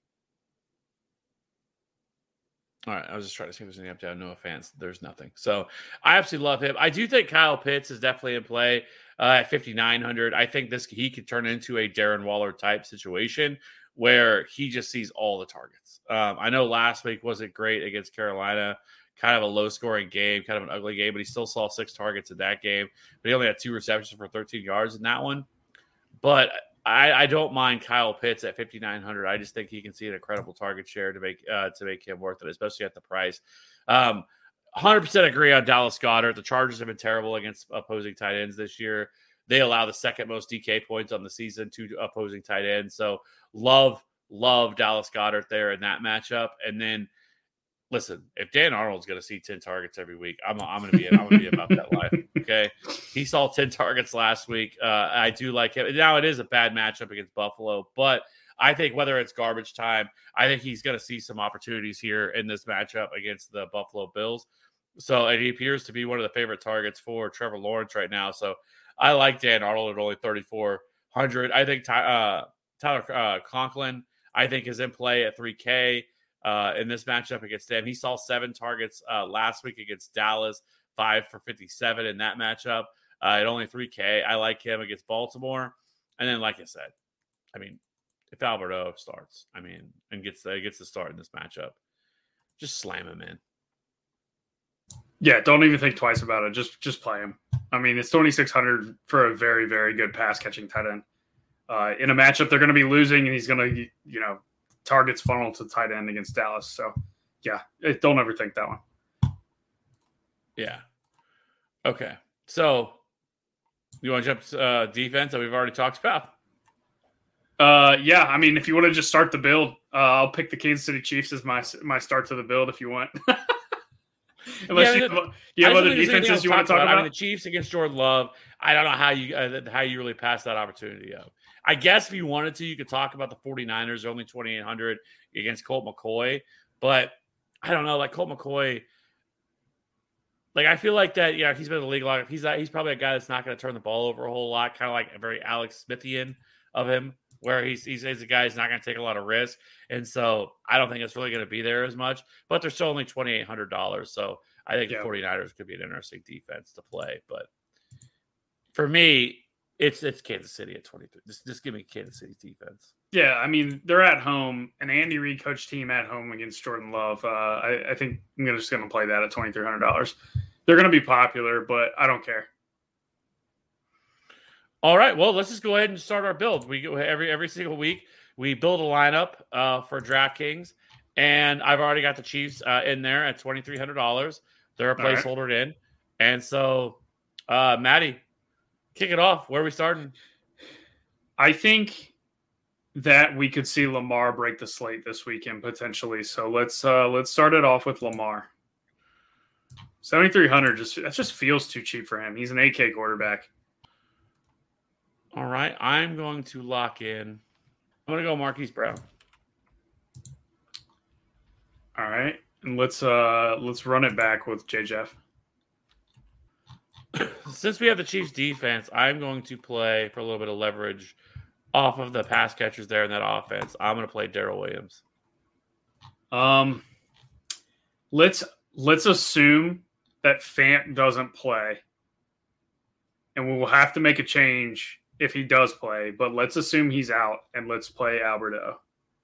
all right. I was just trying to see if there's any update on Noah Fant. There's nothing. So I absolutely love him. I do think Kyle Pitts is definitely in play uh, at fifty-nine hundred. I think this he could turn into a Darren Waller type situation where he just sees all the targets. Um, I know last week wasn't great against Carolina. Kind of a low-scoring game, kind of an ugly game, but he still saw six targets in that game. But he only had two receptions for thirteen yards in that one. But I, I don't mind Kyle Pitts at fifty-nine hundred. I just think he can see an incredible target share to make uh, to make him worth it, especially at the price. Um, one hundred percent agree on Dallas Goedert. The Chargers have been terrible against opposing tight ends this year. They allow the second most D K points on the season to opposing tight ends. So love, love Dallas Goedert there in that matchup. And then, listen, if Dan Arnold's going to see ten targets every week, I'm, I'm going to be I'm going to be about that life. Okay, he saw ten targets last week. Uh, I do like him. Now it is a bad matchup against Buffalo, but I think whether it's garbage time, I think he's going to see some opportunities here in this matchup against the Buffalo Bills. So and he appears to be one of the favorite targets for Trevor Lawrence right now. So I like Dan Arnold at only thirty-four hundred. I think uh, Tyler uh, Conklin, I think, is in play at three K. Uh, in this matchup against them. He saw seven targets uh, last week against Dallas, five for fifty-seven in that matchup uh, at only three K. I like him against Baltimore. And then, like I said, I mean, if Alberto starts, I mean, and gets the, gets the start in this matchup, just slam him in. Yeah, don't even think twice about it. Just just play him. I mean, it's twenty-six hundred for a very, very good pass-catching tight end. Uh, in a matchup they're going to be losing, and he's going to, you know, targets funnel to tight end against Dallas. So, yeah, don't ever think that one. Yeah. Okay. So, you want to jump to uh, defense that we've already talked about? Uh, yeah, I mean, if you want to just start the build, uh, I'll pick the Kansas City Chiefs as my my start to the build if you want. Unless yeah, you, have, you have other defenses you want to talk about? about? I mean, the Chiefs against Jordan Love, I don't know how you uh, how you really pass that opportunity up. I guess if you wanted to, you could talk about the 49ers, only twenty-eight hundred against Colt McCoy. But I don't know, like Colt McCoy, like I feel like that, yeah, he's been in the league a lot. He's, he's probably a guy that's not going to turn the ball over a whole lot, kind of like a very Alex Smithian of him, where he's, he's, he's a guy who's not going to take a lot of risk. And so I don't think it's really going to be there as much. But they're still only twenty-eight hundred dollars. So I think yeah. the 49ers could be an interesting defense to play. But for me, It's it's Kansas City at twenty-three. Just, just give me Kansas City defense. Yeah, I mean, they're at home. An Andy Reid coach team at home against Jordan Love. Uh, I, I think I'm gonna, just going to play that at twenty-three hundred dollars. They're going to be popular, but I don't care. All right, well, let's just go ahead and start our build. We go every every single week. We build a lineup uh, for DraftKings, and I've already got the Chiefs uh, in there at twenty-three hundred dollars. They're a placeholder right. in. And so, uh, Maddie, kick it off. Where are we starting? I think that we could see Lamar break the slate this weekend potentially. So let's uh, let's start it off with Lamar. seventy-three hundred just that just feels too cheap for him. He's an eight K quarterback. All right, I'm going to lock in. I'm going to go Marquise Brown. All right, and let's uh, let's run it back with J. Jeff. Since we have the Chiefs defense, I'm going to play for a little bit of leverage off of the pass catchers there in that offense. I'm going to play Darrell Williams. Um, let's let's assume that Fant doesn't play, and we will have to make a change if he does play. But let's assume he's out, and let's play Alberto.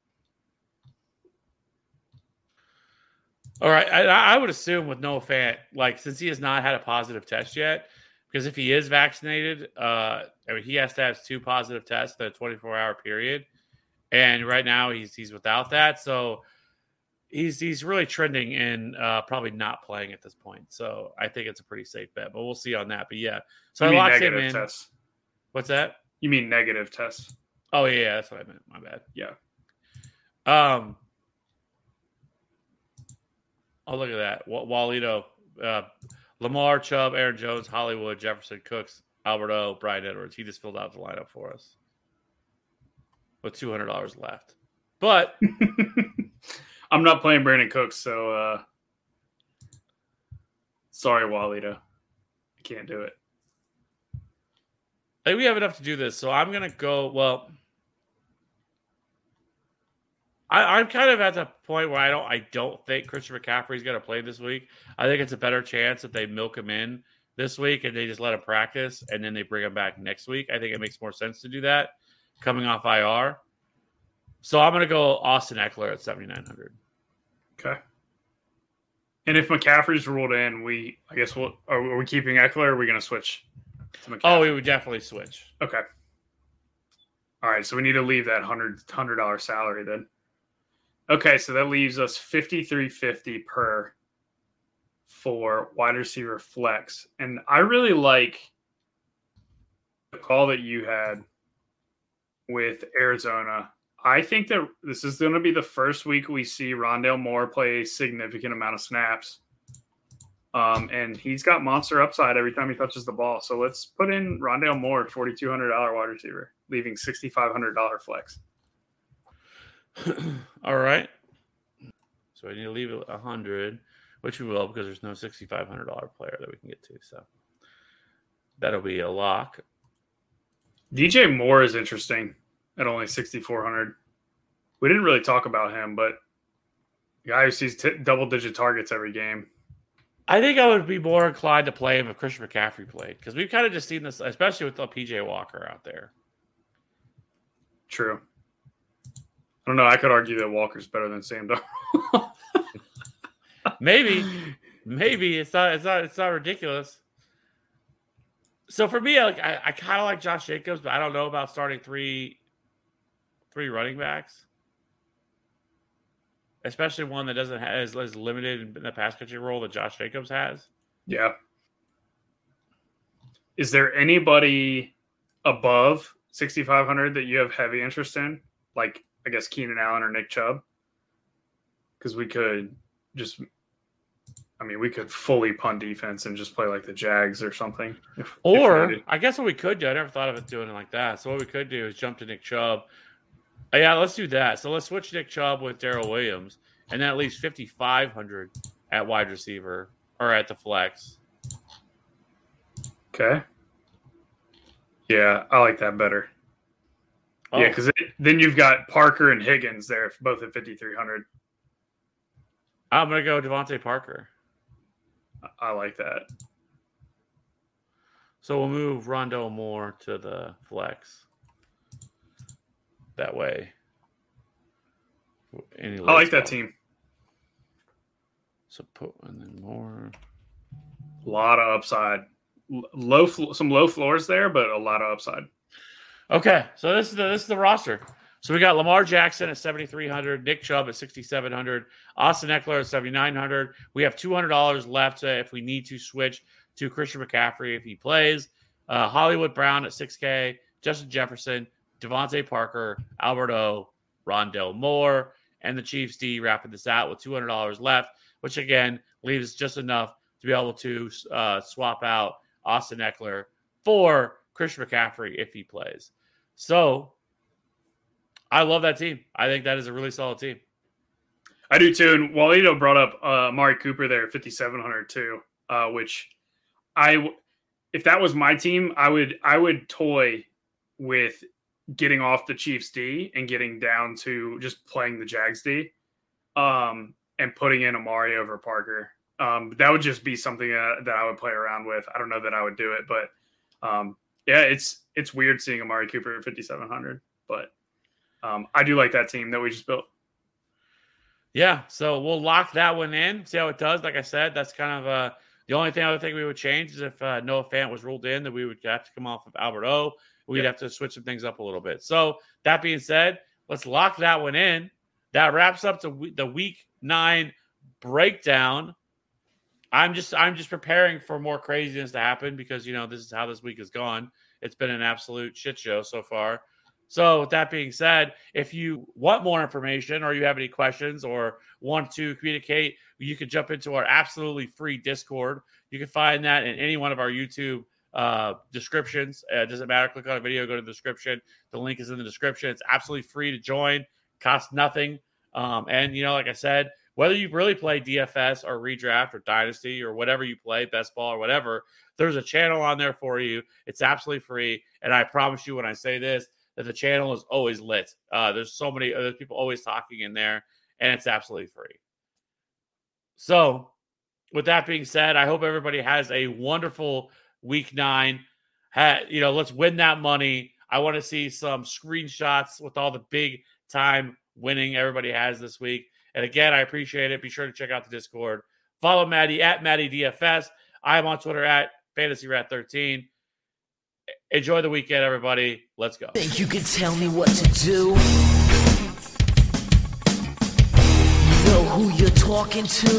All right, I, I would assume with Noah Fant, like since he has not had a positive test yet, because if he is vaccinated, uh, I mean he has to have two positive tests in a twenty-four hour period, and right now he's he's without that, so he's he's really trending in uh, probably not playing at this point. So I think it's a pretty safe bet, but we'll see on that. But yeah, so you I mean locked him negative in. Tests. What's that? You mean negative tests? Oh yeah, yeah, that's what I meant. My bad. Yeah. Um. Oh, look at that. Walito, uh, Lamar, Chubb, Aaron Jones, Hollywood, Jefferson, Cooks, Alberto, Brian Edwards. He just filled out the lineup for us with two hundred dollars left. But I'm not playing Brandon Cooks, so uh, sorry, Walito. can't do it. I think we have enough to do this, so I'm gonna go. Well, I, I'm kind of at the point where I don't. I don't think Christian McCaffrey's gonna play this week. I think it's a better chance that they milk him in this week and they just let him practice and then they bring him back next week. I think it makes more sense to do that coming off I R. So I'm gonna go Austin Eckler at seventy-nine hundred. Okay. And if McCaffrey's ruled in, we I guess we'll are we keeping Eckler? Or are we gonna switch to McCaffrey? Oh, we would definitely switch. Okay. All right, so we need to leave that hundred hundred dollar salary then. Okay, so that leaves us fifty three fifty per for wide receiver flex, and I really like the call that you had with Arizona. I think that this is going to be the first week we see Rondale Moore play a significant amount of snaps. Um, and he's got monster upside every time he touches the ball. So let's put in Rondale Moore, forty-two hundred dollars wide receiver, leaving sixty-five hundred dollars flex. All right. So I need to leave it one hundred, which we will because there's no sixty-five hundred dollars player that we can get to. So that'll be a lock. D J Moore is interesting at only sixty-four hundred. We didn't really talk about him, but the guy who sees t- double-digit targets every game. I think I would be more inclined to play him if Christian McCaffrey played because we've kind of just seen this, especially with the P J Walker out there. True. I don't know. I could argue that Walker's better than Sam Darnold. Maybe, maybe it's not. It's not. It's not ridiculous. So for me, like I, I kind of like Josh Jacobs, but I don't know about starting three, three running backs, especially one that doesn't have as, as limited in the pass catching role that Josh Jacobs has. Yeah. Is there anybody above sixty-five hundred that you have heavy interest in? Like, I guess Keenan Allen or Nick Chubb? Because we could just, I mean, we could fully punt defense and just play like the Jags or something. If, Or if I guess what we could do, I never thought of it doing it like that. So what we could do is jump to Nick Chubb. Oh, yeah, let's do that. So let's switch Nick Chubb with Darrell Williams, and that leaves fifty-five hundred at wide receiver or at the flex. Okay. Yeah, I like that better. Oh, Yeah, because then you've got Parker and Higgins there, both at fifty-three hundred. I'm going to go Devontae Parker. I like that. So we'll move Rondale Moore to the flex. That way. Any I like that spot. team. So put and then more. A lot of upside. L- Low, fl- some low floors there, but a lot of upside. Okay, so this is the this is the roster. So we got Lamar Jackson at seventy-three hundred, Nick Chubb at sixty-seven hundred, Austin Eckler at seventy-nine hundred. We have two hundred dollars left uh, if we need to switch to Christian McCaffrey if he plays. Uh, Hollywood Brown at six K, Justin Jefferson, Devontae Parker, Albert O, Rondale Moore, and the Chiefs D wrapping this out with two hundred dollars left, which again leaves just enough to be able to uh, swap out Austin Eckler for Christian McCaffrey if he plays. So I love that team. I think that is a really solid team. I do too. And Walito brought up uh, Amari Cooper there at fifty-seven hundred too, uh, which I, if that was my team, I would I would toy with getting off the Chiefs D and getting down to just playing the Jags D, um, and putting in Amari over Parker. Um, that would just be something uh, that I would play around with. I don't know that I would do it, but um, yeah, it's it's weird seeing Amari Cooper at fifty-seven hundred, but um, I do like that team that we just built. Yeah, so we'll lock that one in, see how it does. Like I said, that's kind of uh, the only thing I would think we would change is if uh, Noah Fant was ruled in, that we would have to come off of Albert O. We'd Yep. have to switch some things up a little bit. So that being said, let's lock that one in. That wraps up the the week nine breakdown. I'm just I'm just preparing for more craziness to happen because, you know, this is how this week has gone. It's been an absolute shit show so far. So with that being said, if you want more information or you have any questions or want to communicate, you can jump into our absolutely free Discord. You can find that in any one of our YouTube uh, descriptions. Uh, it doesn't matter. Click on a video, go to the description. The link is in the description. It's absolutely free to join. Costs nothing. Um, and, you know, like I said, Whether you really play D F S or redraft or dynasty or whatever you play, best ball or whatever, there's a channel on there for you. It's absolutely free. And I promise you when I say this, that the channel is always lit. Uh, there's so many other people always talking in there, and it's absolutely free. So with that being said, I hope everybody has a wonderful week nine. Ha, you know, let's win that money. I want to see some screenshots with all the big time winning everybody has this week. And again, I appreciate it. Be sure to check out the Discord. Follow Maddie at Maddie D F S. I am on Twitter at Fantasy Rat thirteen. Enjoy the weekend, everybody. Let's go. Think you can tell me what to do? You know who you're talking to?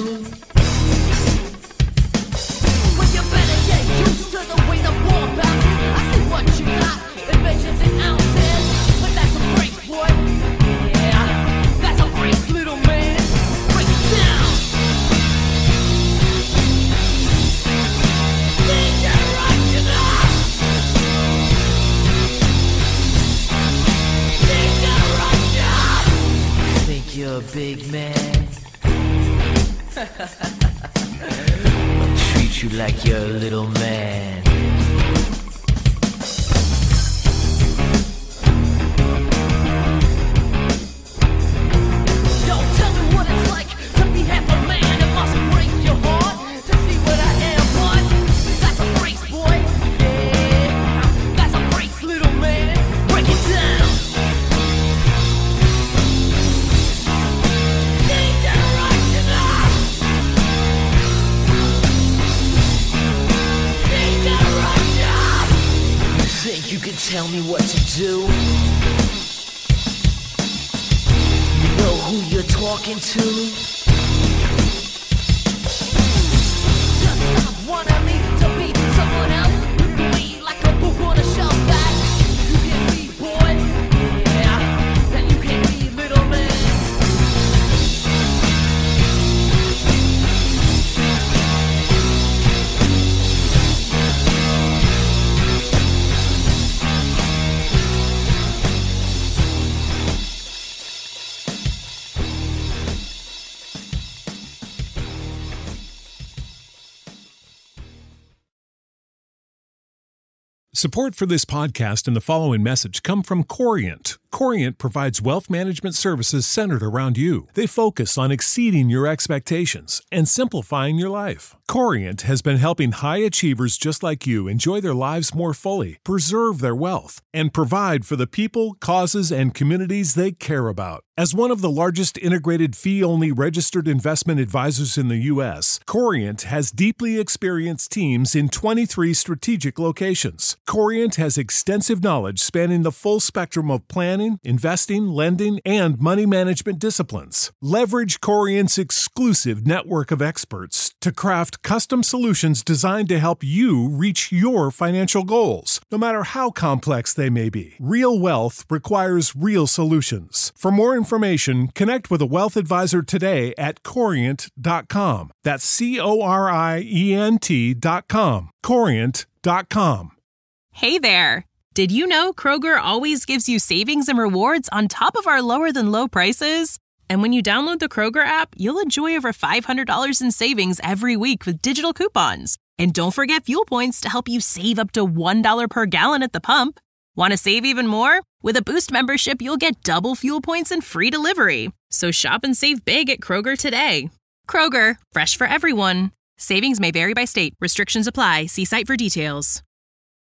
Well, you better get used to the way the ball bounces. I see what you got. It measures in ounces, but that's a brace, boy. Yeah, that's a brace, little man. Break it down. Dangerous, you know. Think you're a big man? I'll treat you like you're a little man. Don't tell me what it's like to be half a man. It must break your heart to see what I am, but that's a brace, boy. Yeah, that's a brace, little man. Break it down. Think you can tell me what to do? You know who you're talking to? Just stop wanting me to be someone else. You bleed like a book on a shelf back. You can be boy, yeah, then you can be little man. Support for this podcast and the following message come from Corient. Corient provides wealth management services centered around you. They focus on exceeding your expectations and simplifying your life. Corient has been helping high achievers just like you enjoy their lives more fully, preserve their wealth, and provide for the people, causes, and communities they care about. As one of the largest integrated fee-only registered investment advisors in the U S, Corient has deeply experienced teams in twenty-three strategic locations. Corient has extensive knowledge spanning the full spectrum of planning, investing, lending, and money management disciplines. Leverage Corient's exclusive network of experts to craft custom solutions designed to help you reach your financial goals, no matter how complex they may be. Real wealth requires real solutions. For more information, connect with a wealth advisor today at corient dot com. That's C O R I E N T dot com. corient dot com. Hey there! Did you know Kroger always gives you savings and rewards on top of our lower-than-low prices? And when you download the Kroger app, you'll enjoy over five hundred dollars in savings every week with digital coupons. And don't forget fuel points to help you save up to one dollar per gallon at the pump. Want to save even more? With a Boost membership, you'll get double fuel points and free delivery. So shop and save big at Kroger today. Kroger, fresh for everyone. Savings may vary by state. Restrictions apply. See site for details.